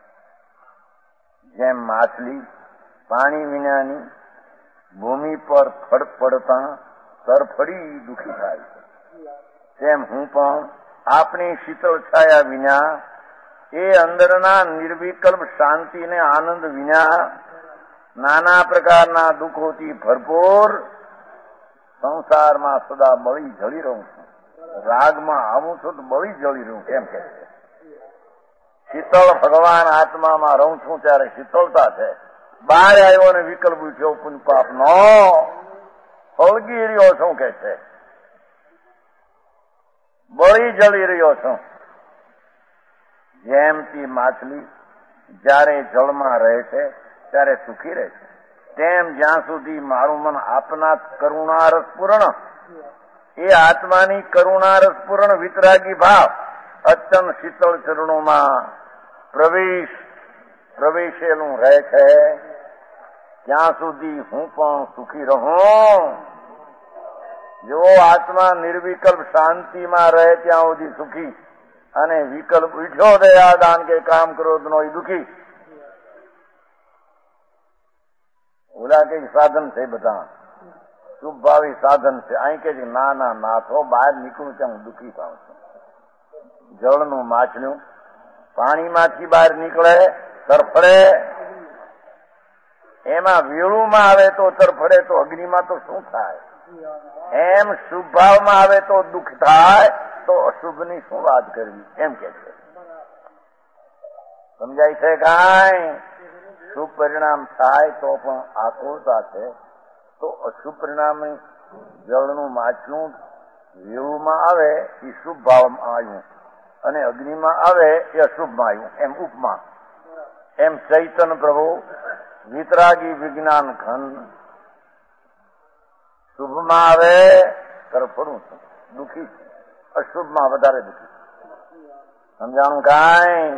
જેમ માછલી પાણી વિનાની ભૂમિ પર ફડફડતા તરફડી દુઃખી થાય છે, તેમ હું પણ આપણી શીતળ છાયા વિના, એ અંદરના નિર્વિકલ્પ શાંતિ ને આનંદ વિના નાના પ્રકારના દુઃખોથી ભરપૂર સંસારમાં સદા બળી જળી રહું છું. રાગમાં આવું છું તો બળી જળી રહું. કેમ કે શીતળ ભગવાન આત્મામાં રહું છું ત્યારે શીતળતા છે. બહાર આવ્યો ને વિકલ્પ ઉઠ્યો પુન પાપ નો ફળગી રહ્યો છું કે છે, બળી જળી રહ્યો છું. જેમથી માછલી જ્યારે જળમાં રહે છે ત્યારે સુખી રહે છે, તેમ જ્યાં સુધી મારું મન આપના કરુણારસ પૂર્ણ, એ આત્માની કરુણારસ પૂર્ણ વિતરાગી ભાવ અચન શીતળ ચરણોમાં પ્રવેશેલું રહે છે, ત્યાં સુધી હું પણ સુખી રહું. જો આત્મા નિર્વિકલ્પ શાંતિમાં રહે ત્યાં સુધી સુખી, અને વિકલ્પ ઉઠ્યો દયા દાન કે કામ ક્રોધ નો દુઃખી. ઓલા કઈક સાધન છે, બધા શુભ ભાવી સાધન છે. અહીં કે ના ના ના થો, બહાર નીકળું ત્યાં હું દુઃખી થાઉં છું. જળનું માછલું પાણીમાંથી બહાર નીકળે તરફડે, એમાં વીળુમાં આવે તો તરફડે તો અગ્નિમાં તો શું થાય? એમ શુભ ભાવમાં આવે તો દુઃખ થાય, તો અશુભની શું વાત કરવી? એમ કે છે. સમજાય છે કાંઈ? શુભ પરિણામ થાય તો પણ આકુળતા છે, તો અશુભ પરિણામ જળનું માછલું વીળુમાં આવે એ શુભ ભાવમાં આવ્યું, અને અગ્નિમાં આવે એ અશુભમાં આવ્યું. એમ ઉપમા. એમ ચૈતન પ્રભુ વિતરાગી વિજ્ઞાન ઘન શુભમાં આવે તરફડું છું, દુઃખી, અશુભમાં વધારે દુઃખી. સમજાણું કાંઈ?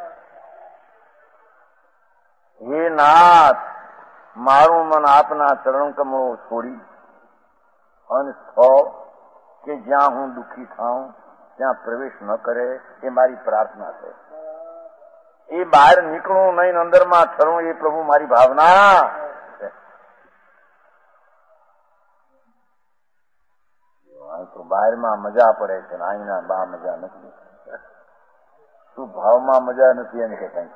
હે નાથ, મારું મન આપના ચરણ કમળો છોડી અને સ્થળ કે જ્યાં હું દુઃખી થાઉં ત્યાં પ્રવેશ ન કરે, એ મારી પ્રાર્થના છે. એ બહાર નીકળવું નહીં, અંદરમાં ઠરવું, એ પ્રભુ મારી ભાવના છે. તો બહારમાં મજા પડે છે, અહીંના બા મજા નથી. શું ભાવમાં મજા નથી એમ કે કઈ?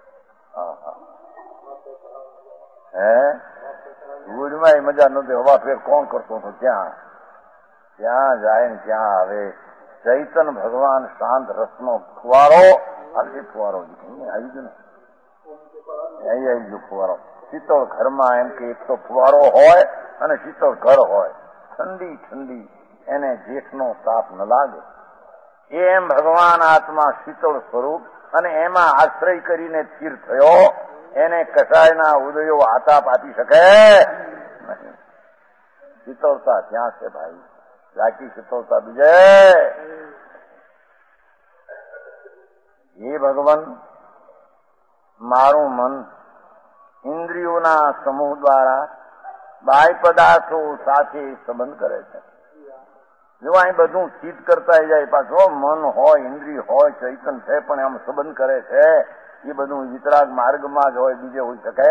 હે ગુડમાં મજા નથી. હવા ફેર કોણ કરતો હતો? ત્યાં જાય ને ત્યાં આવે. ચૈતન ભગવાન શાંત રસનો ફુવારો, આજે ફુવારો આવી ગયો ને, આવી ગયો ફુવારો. શીતળ ઘરમાં એમ કે એક તો ફુવારો હોય અને શીતળ ઘર હોય, ઠંડી ઠંડી, એને જેઠનો તાપ ન લાગે. એમ ભગવાન આત્મા શીતળ સ્વરૂપ, અને એમાં આશ્રય કરીને સ્થિર થયો. એને કસાયના ઉદયો આતાપ આપી શકે નહીં. શીતળતા ત્યાં છે ભાઈ, બાકી શીતળતા બીજે. હે ભગવાન, મારું મન ઇન્દ્રિયોના સમૂહ દ્વારા બાહ્ય પદાર્થો સાથે સંબંધ કરે છે. જો અહીં બધું ચિત્ત કરતા જાય, પાછો મન હોય, ઇન્દ્રિય હોય, ચૈતન છે, પણ આમ સંબંધ કરે છે, એ બધું વિતરાગ માર્ગમાં જ હોય, બીજે હોઈ શકે.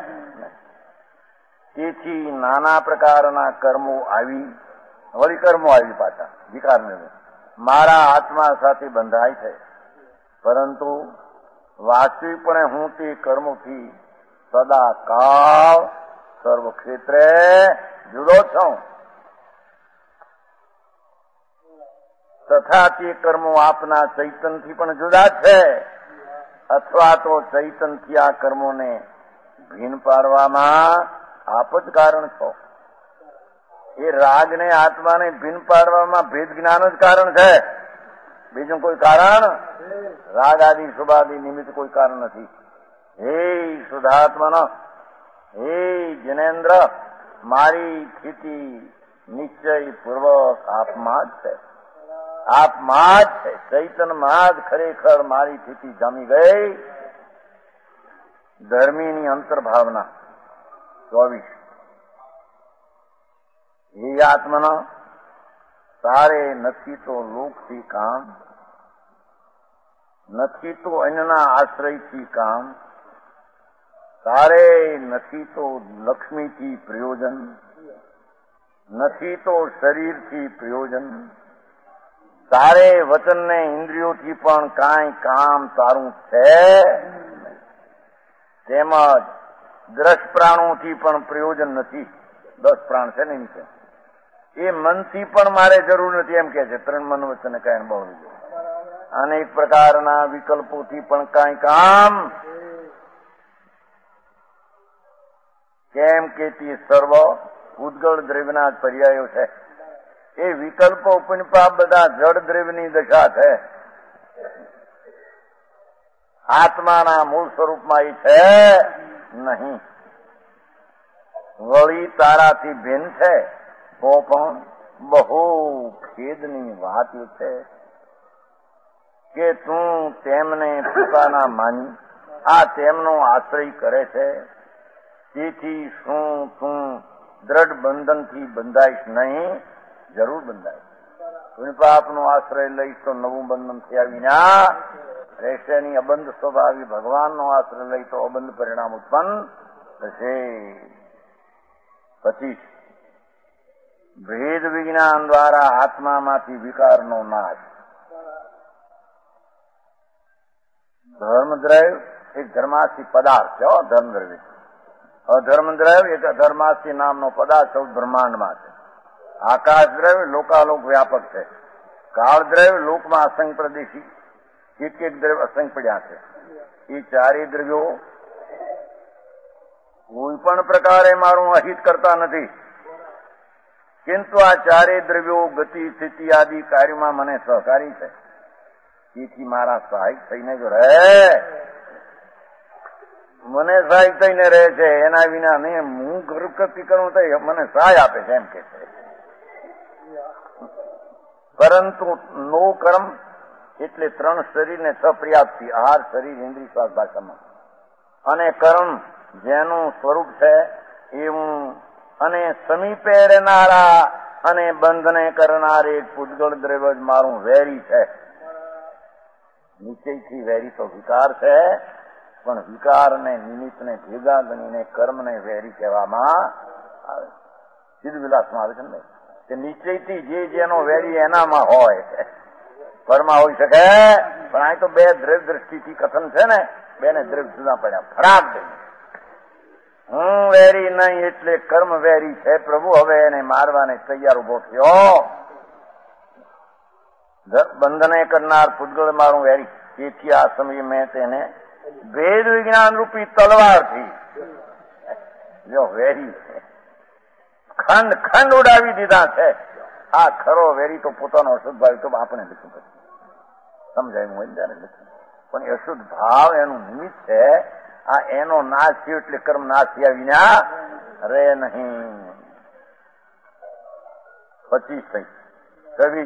તેથી નાના પ્રકારના કર્મો વળી કર્મો આવી પાછા વિકારને મારા આત્મા સાથે બંધાય છે, પરંતુ વાસ્તવિકપણે હું તે કર્મોથી સદા કાળ સર્વ ક્ષેત્રે જુદો છું. તથા તે કર્મો આપના ચૈતનથી પણ જુદા છે, અથવા તો ચૈતનથી આ કર્મોને ભીન પાડવામાં આપ જ કારણ છો. એ રાગને આત્માને ભીન પાડવામાં ભેદ જ્ઞાન જ કારણ છે, બીજું કોઈ કારણ રાગ આદિ શુભાદિ નિમિત્ત કોઈ કારણ નથી. હે શુદ્ધાત્મા, હે જનેન્દ્ર, મારી સ્થિતિ નિશ્ચય પૂર્વક આપમાં જ છે, આપમાં જ છે. ચૈતનમાં જ ખરેખર મારી સ્થિતિ જામી ગઈ. ધર્મીની અંતર્ભાવના 24. હે આત્મના, તારે નથી તો લોકથી કામ, નથી તો અન્યના આશ્રયથી કામ, તારે નથી તો લક્ષ્મીથી પ્રયોજન, નથી તો શરીરથી પ્રયોજન, તારે વચનને ઇન્દ્રિયોથી પણ કાંઈ કામ તારું છે. તેમજ દ્રશ પ્રાણોથી પણ પ્રયોજન નથી. 10 પ્રાણ છે ને નીચે, એ મનથી પણ મારે જરૂર નથી એમ કે છે. 3 મન વચન કાંઈ બહુ અનેક પ્રકારના વિકલ્પોથી પણ કાંઈ કામ, કેમ કે તે સર્વ ઉદ્ગળ દ્રવ્યના જ પર્યાયો છે. એ વિકલ્પો ઉપનિપાપ બધા જડ દ્રવ્યની દશા છે. આત્માના મૂળ સ્વરૂપમાં એ છે નહીં. વળી તારાથી ભિન્ન છે, તો પણ બહુ ખેદની વાત એ છે કે તું તેમને પોતાના માની આ તેમનો આશ્રય કરે છે. તેથી શું તું દ્રઢ બંધનથી બંધાઈશ નહીં? જરૂર બંધાય. પુણ્યપાપનો આશ્રય લઈશ તો નવું બંધન થયા વિના રહેશે નહીં. અબંધ સ્વભાવી ભગવાનનો આશ્રય લઈ તો અબંધ પરિણામ ઉત્પન્ન થશે. 25 ભેદ વિજ્ઞાન દ્વારા આત્મામાંથી વિકારનો નાશ. ધર્મદ્રવ્ય એક ધર્માસ્થી પદાર્થ છે. ધર્મદ્રવ્ય અધર્મદ્રવ્ય એક અધર્માસ્થી નામનો પદાર્થ 14 બ્રહ્માંડમાં છે. આકાશ દ્રવ્ય લોકાલોક વ્યાપક છે. કાળ દ્રવ્ય લોકમાં અસંખ્ય પ્રદેશી એક દ્રવ્ય અસંખ્ય પડ્યા છે. એ ચારેય દ્રવ્યો કોઈ પણ પ્રકારે મારું અહિત કરતા નથી, કિંતુ આ ચારેય દ્રવ્યો ગતિ સ્થિતિ આદિ કાર્યમાં મને સહકારી છે. તેથી મારા સહાયક થઈને જો રહે, મને સહાયક થઈને રહે છે. એના વિના નહીં હું ગતિ કરું તો મને સહાય આપે છે એમ કે છે. પરંતુ નો કર્મ એટલે 3 શરીરને 6 પર્યાપ્તિ: આહાર, શરીર, ઇન્દ્રિય, શ્વાસ, ભાષામાં. અને કર્મ જેનું સ્વરૂપ છે એવું અને સમીપે રહેનારા અને બંધને કરનાર એક પૂતગળ દ્રવ્ય જ મારું વેરી છે. નિશ્ચયથી વેરી તો વિકાર છે, પણ વિકારને નિમિત્તને ભેગા ગણીને કર્મને વેરી કહેવામાં આવે. સીધું વિલાસમાં આવે છે ને કે નિશ્ચયથી જે જેનો વેરી એનામાં હોય પરમાં હોઈ શકે. પણ અહીં તો 2 દ્રવ્ય દ્રષ્ટિથી કથન છે ને, 2 ને દ્રવ્ય જુદા પડ્યા. ખરાબ નહીં. હું વેરી નહીં એટલે કર્મ વેરી છે. પ્રભુ હવે એને મારવાને તૈયાર ઉભો થયો. બંધને કરનાર પૂતગળ મારું વેરી. તેથી આ સમયે મેં તેને ભેદ વિજ્ઞાન રૂપી તલવારથી જો વેરી છે ખંડ ખંડ ઉડાવી દીધા છે. આ ખરો વેરી તો પોતાનો અશુદ્ધ ભાવ તો આપણે લખ્યું સમજાય હું ત્યારે લખ્યું. પણ અશુદ્ધ ભાવ એનું નિમિત્ત છે. આ એનો નાશ થયો એટલે કર્મ નાશ થયા વિના રે નહીં. 25 કવિ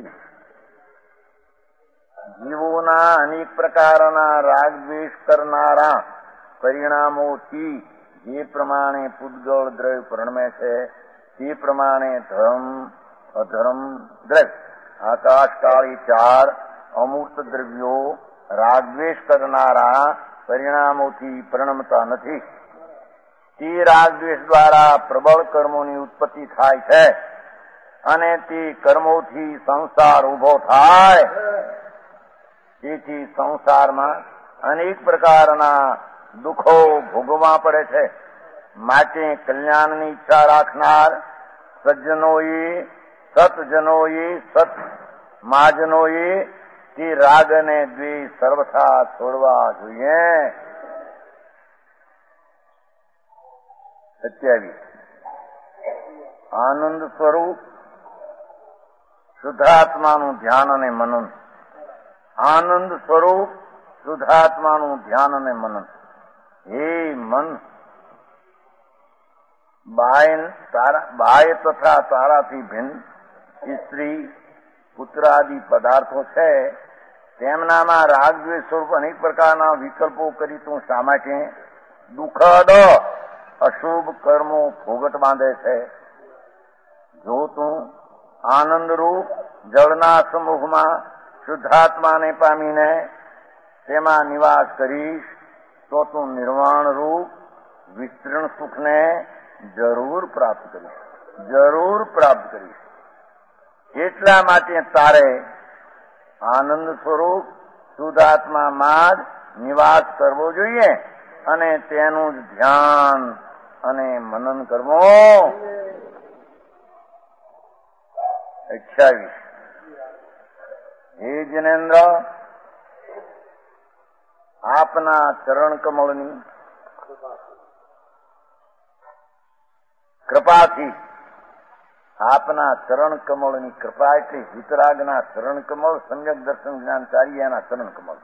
જીવોના અનેક પ્રકારના રાગ દ્વેષ કરનારા પરિણામોથી જે પ્રમાણે પૂતગળ દ્રવ્ય પરિણમે છે તે પ્રમાણે ધર્મ અધર્મ દ્રવ્ય આકાશ કાળી 4 અમૂર્ત દ્રવ્યો રાગદ્વેષ કરનારા પરિણામોથી પરિણમતા નથી. તે રાગદ્વેષ દ્વારા પ્રબળ કર્મોની ઉત્પત્તિ થાય છે અને તે કર્મોથી સંસાર ઉભો થાય. તેથી સંસારમાં અનેક પ્રકારના દુઃખો ભોગવવા પડે છે. માટે કલ્યાણની ઈચ્છા રાખનાર સજ્જનોએ સત મહાજનોએ તે રાગ અને દ્વેષ સર્વથા છોડવા જોઈએ. 27 આનંદ સ્વરૂપ શુદ્ધાત્માનું ધ્યાન અને મનન. આનંદ સ્વરૂપ શુદ્ધાત્માનું ધ્યાન અને મનન. હે મન, બાહ્ય તથા તારાથી ભિન્ન સ્ત્રી પુત્રાદિ પદાર્થો છે તેમનામાં રાગ દ્વેષ સ્વરૂપ અનેક પ્રકારના વિકલ્પો કરી તું શા માટે દુઃખદ અશુભ કર્મો ભોગટ બાંધે છે? જો તું આનંદરૂપ જળના સમૂહમાં શુદ્ધાત્માને પામીને તેમાં નિવાસ કરીશ તો તું નિર્વાણ રૂપ વિસ્તૃણ સુખને જરૂર પ્રાપ્ત કરીશ. એટલા માટે તારે આનંદ સ્વરૂપ શુદ્ધાત્મામાં જ નિવાસ કરવો જોઈએ અને તેનું જ ધ્યાન અને મનન કરવું. 28 હે જનેન્દ્ર, આપના ચરણ કમળની કૃપાથી, આપના ચરણ કમળની કૃપા એટલે વિતરાગના ચરણ કમળ, સમ્યક દર્શન જ્ઞાનચારી એના ચરણ કમળ.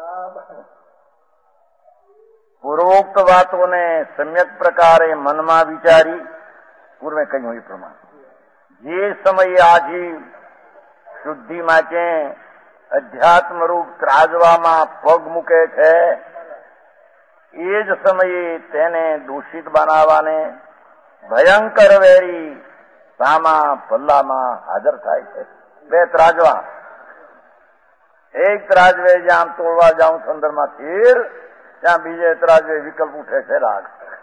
પૂર્વોક્ત વાતોને સમ્યક પ્રકારે મનમાં વિચારી પૂર્વે કહ્યું એ પ્રમાણે જે સમયે આજીવ શુદ્ધિ માટે અધ્યાત્મ રૂપ ત્રાજવામાં પગ મૂકે છે એ જ સમયે તેને દૂષિત બનાવવાને ભયંકર વેરી સામા પલ્લામાં હાજર થાય છે. 2 ત્રાજવા, એક ત્રાજવે જ્યાં તોડવા જાઉં સંદરમાં તીર, ત્યાં બીજે ત્રાજવે વિકલ્પ ઉઠે છે રાગ.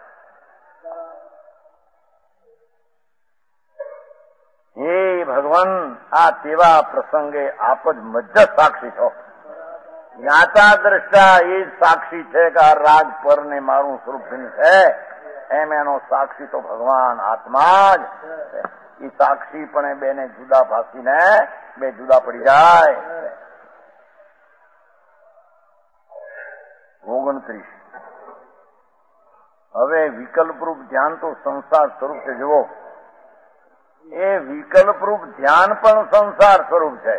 હે ભગવાન, આ તેવા પ્રસંગે આપ જ મજ્જત સાક્ષી છો. જ્ઞાતા દ્રષ્ટા એ જ સાક્ષી છે કે આ રાગ પર ને મારું સ્વરૂપ છે. એમ એનો સાક્ષી તો ભગવાન આત્મા જ. એ સાક્ષી પણ બેને જુદા ભાસીને બે જુદા પડી જાય. 29 હવે વિકલ્પરૂપ ધ્યાન તો સંસાર સ્વરૂપ છે. જુઓ, એ વિકલ્પરૂપ ધ્યાન પણ સંસાર સ્વરૂપ છે.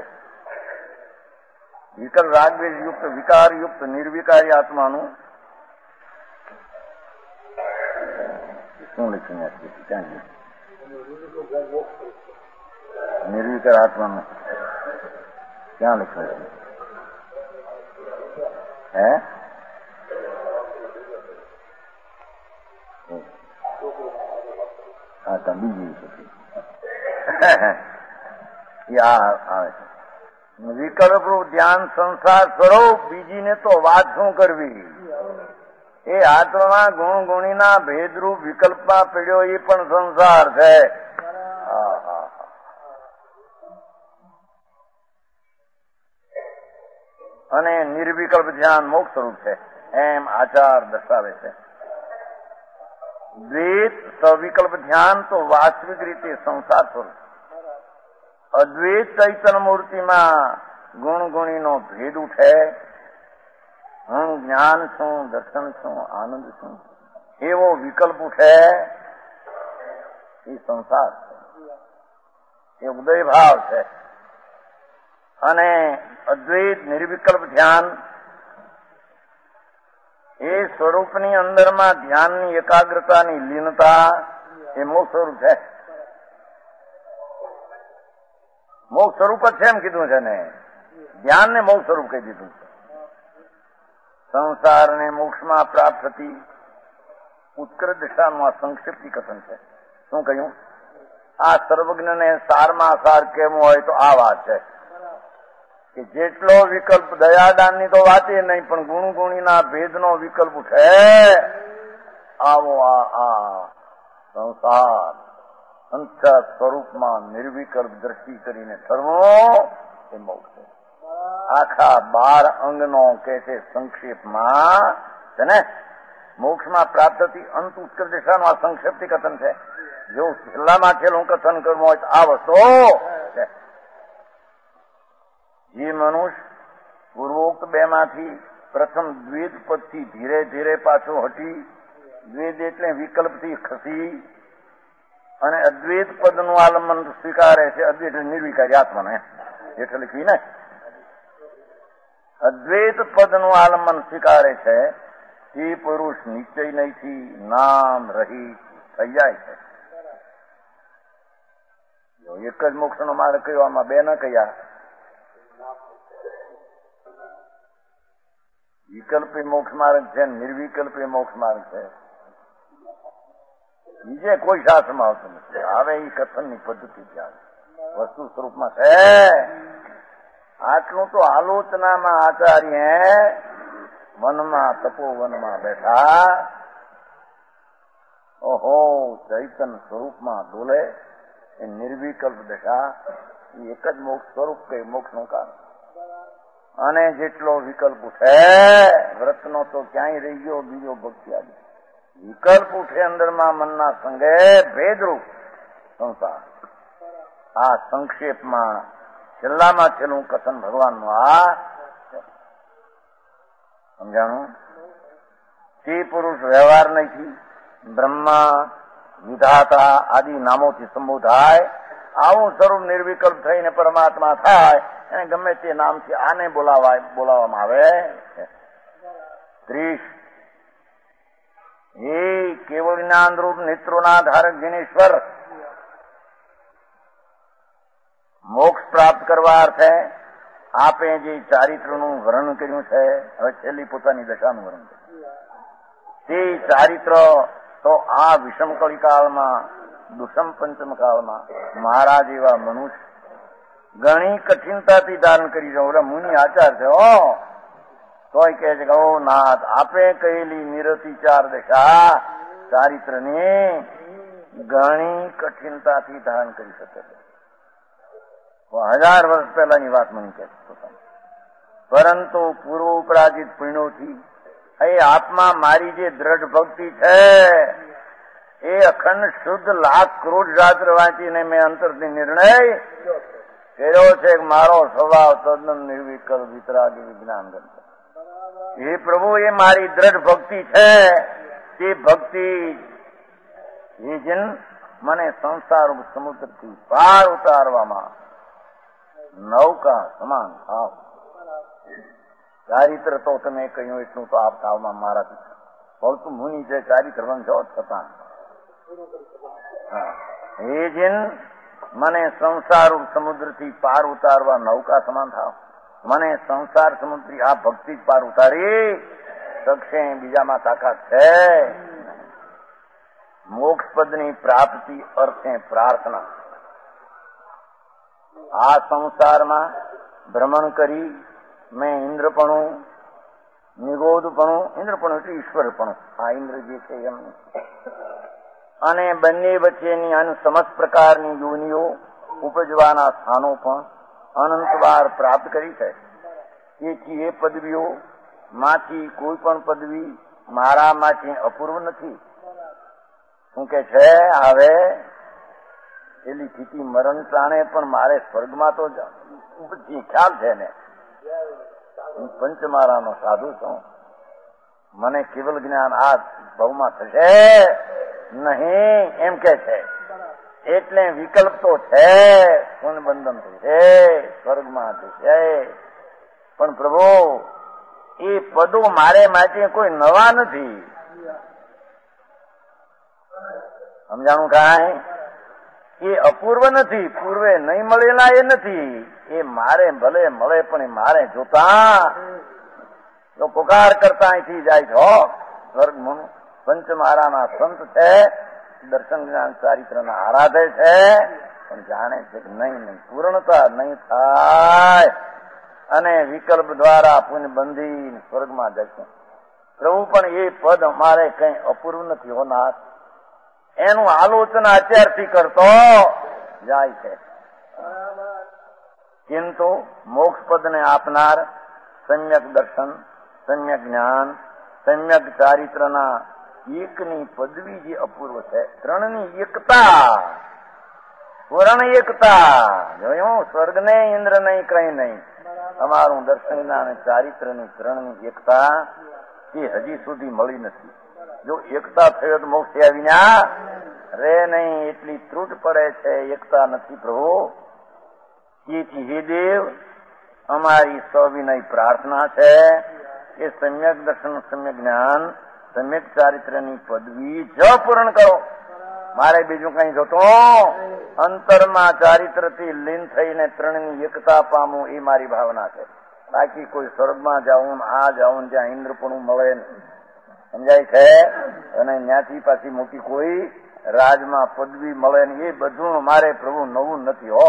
વિકલ્પ રાગદ્વેષ યુક્ત વિકાર યુક્ત નિર્વિકારી આત્માનું શું લખ્યું? ક્યાં નિર્વિકાર આત્માનું ક્યાં લખ્યું હે? હા, તો બીજી આવે છે વિકલ્પરૂપ ધ્યાન સંસાર સ્વરૂપ. બીજીને તો વાત શું કરવી? એ આત્મા ગુણ ગુણીના ભેદરૂપ વિકલ્પમાં પડ્યો એ પણ સંસાર છે. અને નિર્વિકલ્પ ધ્યાન મોક્ષ સ્વરૂપ છે એમ આચાર દર્શાવે છે. દ્વૈત સવિકલ્પ ધ્યાન તો વાસ્તવિક રીતે સંસાર સ્વરૂપ. અદ્વૈત ચૈતન્ય મૂર્તિમાં ગુણ ગુણીનો ભેદ ઉઠે. હું જ્ઞાન છું, દર્શન છું, આનંદ છું, એવો વિકલ્પ ઉઠે. એ સંસાર છે, એ ઉદય ભાવ છે. અને અદ્વૈત નિર્વિકલ્પ ધ્યાન એ સ્વરૂપની અંદરમાં ધ્યાનની એકાગ્રતાની લીનતા એ મોક્ષ સ્વરૂપ છે. મોક્ષ સ્વરૂપ જ છે એમ કીધું છે ને. ધ્યાનને મોક્ષ સ્વરૂપ કહી દીધું છે. સંસારને મોક્ષમાં પ્રાપ્ત થતી ઉત્કૃષ્ટ દિશાનું આ સંક્ષિપ્તી કથન છે. શું કહ્યું? આ સર્વજ્ઞને સારમાં સાર કેમ હોય તો આ વાત છે કે જેટલો વિકલ્પ દયાદાનની તો વાત એ નહીં, પણ ગુણગુણીના ભેદનો વિકલ્પ છે. આવો આ સંસાર અંતર સ્વરૂપમાં નિર્વિકલ્પ દ્રષ્ટિ કરીને ઠરવું એ મોક્ષ છે. આખા 12 અંગનો કે છે સંક્ષેપમાં છે ને મોક્ષમાં પ્રાપ્ત થતી અંત ઉત્કૃષ્ટ દિશાનું આ સંક્ષેપ્તી કથન છે. જો છેલ્લામાં છેલ્લું કથન કરવું હોય તો આ વસ્તુ છે. જે મનુષ્ય પૂર્વોક્ત 2 માંથી પ્રથમ દ્વૈત પદથી ધીરે ધીરે પાછો હટી દ્વૈત એટલે વિકલ્પથી ખસી અને અદ્વૈત પદનું આલંબન સ્વીકારે છે. અદ્વૈત એટલે નિર્વિકારી આત્માને એટલે લખી ને અદ્વૈત પદનું આલંબન સ્વીકારે છે. તે પુરુષ નિશ્ચય નહીંથી નામ રહી થઈ જાય છે. એક જ મોક્ષનો માર્ગ કયો? આમાં 2 ન કયા? વિકલ્પી મોક્ષ માર્ગ છે, નિર્વિકલ્પી મોક્ષ માર્ગ છે. બીજે કોઈ શાસ્ત્રમાં આવતું નથી. હવે એ કથનની પદ્ધતિ ત્યાં વસ્તુ સ્વરૂપમાં છે. આટલું તો આલોચનામાં આચાર્ય વનમાં તપોવનમાં બેઠા ઓહો ચૈતન સ્વરૂપમાં ડોલે એ નિર્વિકલ્પ દશા એ એક જ મોક્ષ સ્વરૂપ કે મોક્ષનું કારણ. અને જેટલો વિકલ્પ ઉઠે વ્રતનો તો ક્યાંય રહી ગયો બીજો ભક્તિ આવી વિકલ્પ ઉઠે અંદરમાં મનના સંગે ભેદરૂપ સંસાર. આ સંક્ષેપમાં છેલ્લામાં છેલ્લું કથન ભગવાનનું આ સમજાણું. તે પુરુષ વ્યવહાર નથી બ્રહ્મા વિધાતા આદિ નામોથી સંબોધાય. આવું સ્વરૂપ નિર્વિકલ્પ થઈને પરમાત્મા થાય એને ગમે તે નામથી આને બોલાવવામાં આવે. 30 હે કેવળ જ્ઞાન રૂપ નેત્રોના ધારક જીનેશ્વર મોક્ષ પ્રાપ્ત કરવા અર્થે આપે જે ચારિત્રનું વર્ણન કર્યું છે. હવે છેલ્લી પોતાની દશાનું વર્ણન કર્યું. તે ચારિત્ર તો આ વિષમ કળીકાળમાં દુષમ પંચમ કાળમાં મારા જેવા મનુષ્ય ઘણી કઠિનતાથી ધારણ કરી જાઉં. મુનિ આચાર છે તોય કહે છે કે ઓ નાથ આપે કહેલી નિરતિચાર દશા ચારિત્રની ઘણી કઠિનતાથી ધારણ કરી શકે છે. 1000 વર્ષ પહેલાની વાત મને કહે છે. પરંતુ પૂર્વ ઉપરાજિત પુણ્યોથી એ આત્મા મારી જે દ્રઢ ભક્તિ છે એ અખંડ શુદ્ધ લાખ કરોડ શાસ્ત્ર વાંચીને મેં અંતરથી નિર્ણય કર્યો છે કે મારો સ્વભાવ તદ્દન નિર્વિકલ્પ વિતરાગી વિજ્ઞાન ગણતો. એ પ્રભુ એ મારી દ્રઢ ભક્તિ છે. તે ભક્તિ એ જન મને સંસાર સમુદ્રથી પાર ઉતારવામાં નૌકા સમાન થાવ. ચારિત્ર તો તમે કહ્યું એટલું તો આપ થાવમાં મારાથી ભક્ત મુનિ છે ચારિત્ર વંશો છતાં એ જીન મને સંસાર સમુદ્રથી પાર ઉતારવા નૌકા સમાન થાવ. મને સંસાર સમુદ્રી આ ભક્તિ જ પાર ઉતારી શકશે. બીજામાં તાકાત છે. મોક્ષ પદની પ્રાપ્તિ અર્થે પ્રાર્થના. આ સંસારમાં ભ્રમણ કરી મેં ઇન્દ્રપણું નિગોદપણું ઇન્દ્રપણું એટલે ઈશ્વરપણું આ ઇન્દ્ર જે છે એમ અને બંને વચ્ચેની સમસ્ત પ્રકારની યોનિઓ ઉપજવાના સ્થાનો પણ અનંતવાર પ્રાપ્ત કરી છે. તેથી એ પદવીઓ માંથી કોઈ પણ પદવી મારામાંથી અપૂર્વ નથી. શું કે છે હવે એની સ્થિતિ મરણ ટાણે પણ મારે સ્વર્ગમાં તો ખ્યાલ છે ને હું પંચમારાનો સાધુ છું. મને કેવલ જ્ઞાન આ ભાવમાં થશે નહીં એમ કે છે. એટલે વિકલ્પ તો છે. પૂર્ણ બંધન થશે સ્વર્ગમાં થશે. પણ પ્રભુ એ પદો મારે માટે કોઈ નવા નથી. સમજાણું કાંઈ? એ અપૂર્વ નથી, પૂર્વે નહીં મળેલા એ નથી. એ મારે ભલે મળે પણ એ મારે જોતા તો પુકાર કરતા અહીંથી જાય છે. સ્વર્ગ પંચમહારાના સંત છે, દર્શન જ્ઞાન ચારિત્રના આરાધે છે, પણ જાણે છે કે નહીં પૂર્ણતા નહીં થાય અને વિકલ્પ દ્વારા પુણ્ય બંધી સ્વર્ગમાં જશે. પ્રભુ પણ એ પદ અમારે કઈ અપૂર્વ નથી હોનાર, એનું આલોચના અત્યારથી કરતો જાય છે. કિંતુ મોક્ષ પદને આપનાર સમ્યક દર્શન, સમ્યક જ્ઞાન, સમ્યક ચારિત્રના એકની પદવી જે અપૂર્વ છે, ત્રણની એકતા, પૂર્ણ એકતા. જોયું? સ્વર્ગ ને ઇન્દ્ર નહીં, કઈ નહીં. અમારું દર્શન અને ચારિત્રની ત્રણની એકતા એ હજી સુધી મળી નથી. જો એકતા થયો તો મોક્ષ વિના રે નહીં, એટલી ત્રુટ પડે છે, એકતા નથી પ્રભુ. એથી હે દેવ, અમારી સવિનય પ્રાર્થના છે કે સમ્યક દર્શન, સમ્યક જ્ઞાન, સમ્યક ચારિત્રની પદવી જ પૂર્ણ કરો. મારે બીજું કઈ જોતો, અંતરમાં ચારિત્રથી લીન થઈને ત્રણની એકતા પામું એ મારી ભાવના છે. બાકી કોઈ સ્વર્ગમાં જાઉં, આ જાઉં જ્યાં ઇન્દ્રપણું મળે, સમજાય છે, અને ત્યાંથી પાછી મોટી કોઈ રાજમાં પદવી મળે ને એ બધું મારે પ્રભુ નવું નથી હો.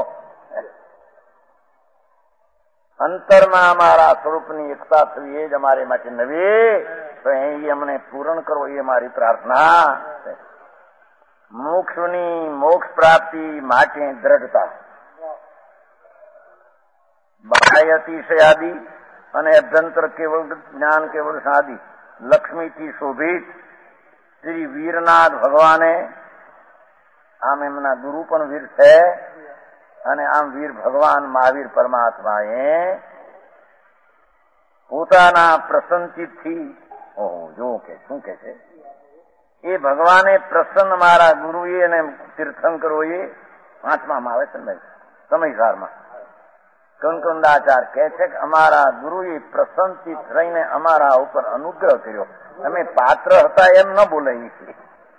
અંતરમાં અમારા સ્વરૂપની એકતા થવી એ જ અમારે માટે નવી, તો એ અમને પૂર્ણ કરો એ મારી પ્રાર્થના છે. મોક્ષની મોક્ષ પ્રાપ્તિ માટે દ્રઢતા, બાહ્ય અતિશયાદિ અને અભ્યંતર કેવળ જ્ઞાન કેવળ સાદી લક્ષ્મીથી શોભિત શ્રી વીરનાથ ભગવાને, આમ એમના ગુરુ પણ વીર છે અને આમ વીર ભગવાન મહાવીર પરમાત્માએ પોતાના પ્રસન્નચિત્તથી, ઓહો જો કે શું કે છે, એ ભગવાને પ્રસન્ન મારા ગુરુએ અને તીર્થંકરોએ, પાંચમામાં આવે છે ને સમયસારમાં કંકુંડાચાર કહે છે કે અમારા ગુરુએ પ્રસન્નચિત્ત રહીને અમારા ઉપર અનુગ્રહ કર્યો. અમે પાત્ર હતા એમ ન બોલાય છે.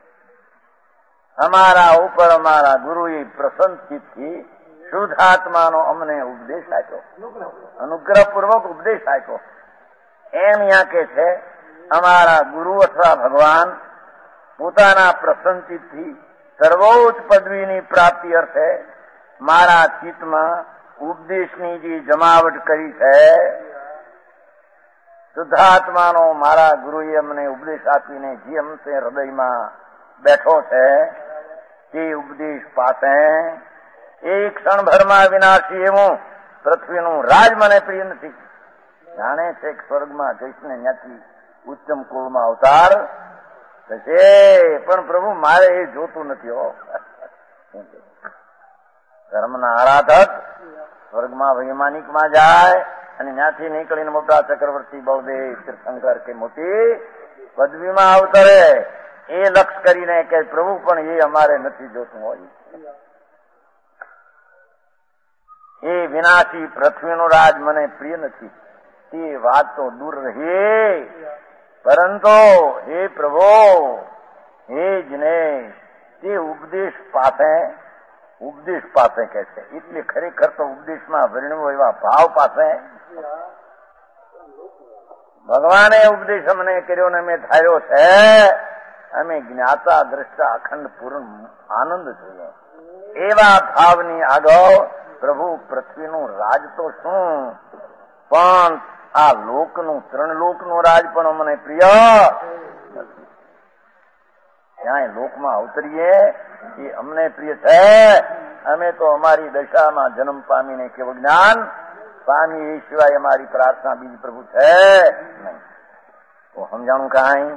અમારા ઉપર અમારા ગુરુએ પ્રસન્નચિત્તથી શુદ્ધ આત્માનો અમને ઉપદેશ આપ્યો, અનુગ્રહપૂર્વક ઉપદેશ આપ્યો. એમ ત્યાં કે છે અમારા ગુરુ અથવા ભગવાન પોતાના પ્રસન્નચિત્તથી સર્વોચ્ચ પદવીની પ્રાપ્તિ અર્થે મારા ચિત્તમાં ઉપદેશની જે જમાવટ કરી છે, શુદ્ધાત્માનો મારા ગુરુએ અમને ઉપદેશ આપીને જે અમને હૃદયમાં બેઠો છે તે ઉપદેશ પાસે એ ક્ષણભરમાં વિનાશી એવું પૃથ્વીનું રાજ મને પ્રિય નથી. જાણે છે કે સ્વર્ગમાં જઈશ ને ત્યાંથી ઉત્તમ કુળમાં અવતાર થશે, પણ પ્રભુ મારે એ જોતું નથી હો. ધર્મના આરાધક સ્વર્ગમાં વૈમાનિકમાં જાય અને ત્યાંથી નીકળીને મોટા ચક્રવર્તી બળદેવ તીર્થંકર કે મોટી પદવીમાં અવતરે એ લક્ષ કરીને કે પ્રભુ પણ એ અમારે નથી જોતું હોય. એ વિનાશી પૃથ્વીનું રાજ મને પ્રિય નથી, તે વાત તો દૂર રહી. પરંતુ હે પ્રભુ, હે જને તે ઉપદેશ પાસે કે છે, એટલે ખરેખર તો ઉપદેશમાં વર્ણવો એવા ભાવ પાસે ભગવાને ઉપદેશ અમને કર્યો ને અમે ધાર્યો છે. અમે જ્ઞાતા દ્રષ્ટા અખંડ પૂર્ણ આનંદ જોઈએ એવા ભાવની આગળ પ્રભુ પૃથ્વીનું રાજ તો શું, પણ આ લોકનું, ત્રણ લોકનું રાજ પણ અમને પ્રિય નથી. ક્યાંય લોકમાં અવતરીએ એ અમને પ્રિય છે. અમે તો અમારી દશામાં જન્મ પામીને કેવું જ્ઞાન પામી એ સિવાય અમારી પ્રાર્થના બીજી પ્રભુ છે નહીં. તો સમજાણું કાંઈ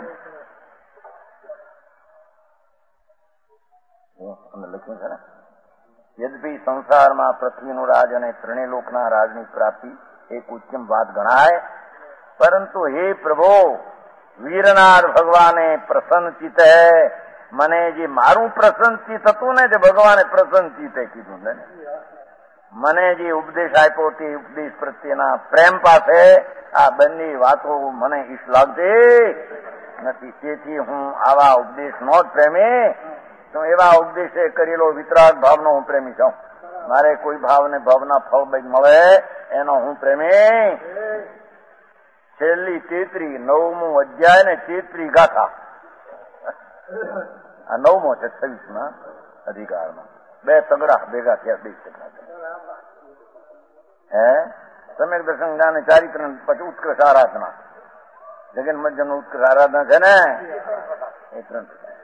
લખ્યું છે ને, યદ્યપિ સંસારમાં પૃથ્વીનું રાજ અને ત્રણેય લોકના રાજની પ્રાપ્તિ એક ઉત્તમ વાત ગણાય, પરંતુ હે પ્રભુ, વીરનાથ ભગવાને પ્રસન્ન ચિત્તે મને જે મારું પ્રસન્ન ચિત્ત હતું ને, જે ભગવાને પ્રસન્ન ચિત્તે કીધું ને, મને જે ઉપદેશ આપ્યો તે ઉપદેશ પ્રત્યેના પ્રેમ પાસે આ બંને વાતો મને ઈશ લાગતી નથી. તેથી હું આવા ઉપદેશનો જ પ્રેમી, તો એવા ઉપદેશે કરેલો વિતરાગ ભાવનો હું પ્રેમી છું. મારે કોઈ ભાવ ને ભાવના ફળ મળે એનો હું પ્રેમી. છેલ્લી 9મું અધ્યાય ને 33 ગાથા, આ 9મો છે 26માં અધિકારમાં. 2 તગડા ભેગા થયા, 2 તગડા સમ્યક દર્શન જ્ઞાન ચારિત્ર, પછી ઉત્કૃષ્ટ આરાધના, જગન મધ્યમ ઉત્કૃષ્ટ આરાધના છે ને એ 3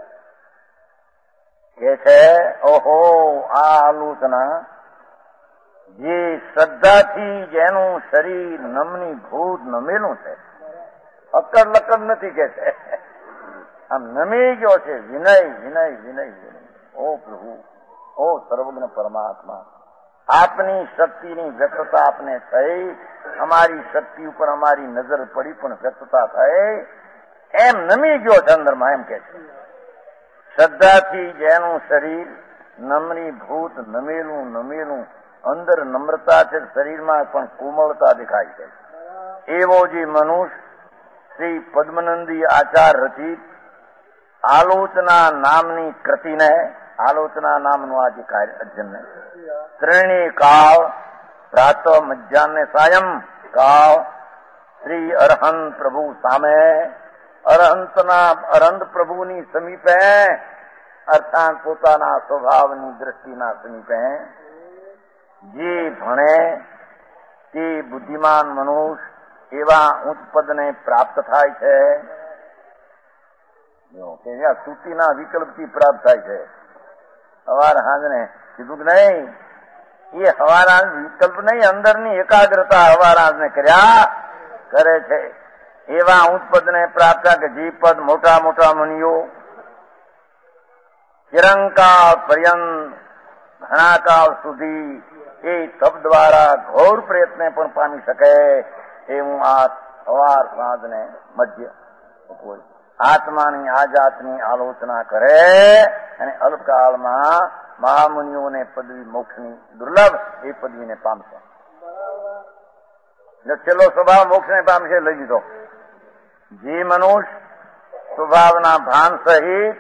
કે છે. ઓહો, આ આલોચના જે શ્રદ્ધાથી જેનું શરીર નમની ભૂત નમેલું છે, અકડ લકડ નથી કે છે, આમ નમી ગયો છે. વિનય વિનય વિનય વિનય. ઓ પ્રભુ, ઓ સર્વજ્ઞ પરમાત્મા, આપની શક્તિની વ્યક્તતા આપને થઈ, અમારી શક્તિ ઉપર અમારી નજર પડી પણ વ્યક્તતા થઈ, એમ નમી ગયો છે અંદરમાં, એમ કે છે. શ્રદ્ધાથી જેનું શરીર નમની ભૂત નમેલું નમેલું, અંદર નમ્રતા છે, શરીરમાં પણ કોમળતા દેખાય છે. એવો જે મનુષ્ય શ્રી પદ્મનંદી આચાર રચિત આલોચના નામની કૃતિને, આલોચના નામનું આ જે કાર્ય અર્જનને ત્રણેય કાળ, પ્રાતઃ મધ્યાહ્ન સાયં કાળ શ્રી અરહંત પ્રભુ સામે, અરહંત પ્રભુની સમીપે, અર્થાત પોતાના સ્વભાવની દ્રષ્ટિના સમીપે જે ભણે તે બુદ્ધિમાન મનુષ્ય એવા ઉચ્ચ પદને પ્રાપ્ત થાય છે. શ્રુતિના વિકલ્પથી પ્રાપ્ત થાય છે. હવાર હાંજને કીધું કે નહીં, એ હવારાજ વિકલ્પ નહીં, અંદરની એકાગ્રતા હવારાજને કર્યા કરે છે. એવા ઉચ્ચ પદને પ્રાપ્ત થાય કે જે પદ મોટા મોટા મુનિઓ ચિરંકાળ પર્યંત ઘણા કાળ સુધી એ તપ દ્વારા ઘોર પ્રયત્ન પણ પામી શકે. એવું આ સવાર સાંજને મધ્ય આત્માની આ જાતની આલોચના કરે અને અલ્પકાળમાં મહામુનિઓને પદવી મોક્ષની દુર્લભ એ પદવીને પામશે. છેલ્લો સ્વભાવ મોક્ષને પામશે લઈ લીધો. જે મનુષ્ય સ્વભાવના ભાન સહિત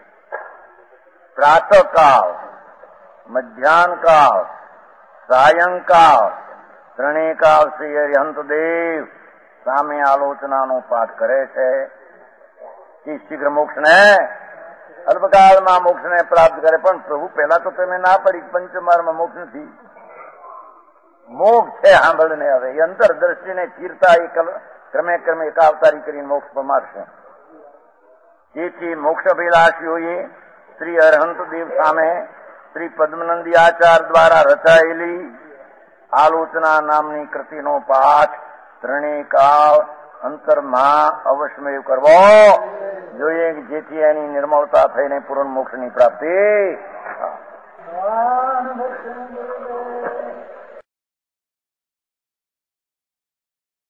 પ્રાતઃકાળ, મધ્યાહ્નકાળ, સાયંકાળ, ત્રણેય કાળ શ્રી હરિહંતદેવ સામે આલોચનાનો પાઠ કરે છે. શીઘ્ર મોક્ષને, અલ્પકાળમાં મોક્ષને પ્રાપ્ત કરે. પણ પ્રભુ પહેલા તો તમે ના પડી, પંચમારમાં મોક્ષ નથી. મોક્ષ છે સાંભળને. હવે એ અંતર દ્રષ્ટિને ચીરતા એ ક્રમે ક્રમે એકાવતારી કરીને મોક્ષ પમાડશે. તેથી મોક્ષ અભિલાષીઓએ શ્રી અરહંત દેવ સામે શ્રી પદ્મનંદી આચાર દ્વારા રચાયેલી આલોચના નામની કૃતિનો પાઠ ત્રણેય કાળ અંતરમાં અવશ્યમેવ કરવો જોઈએ, જેથી એની નિર્મળતા થઈને પૂર્ણ મોક્ષની પ્રાપ્તિ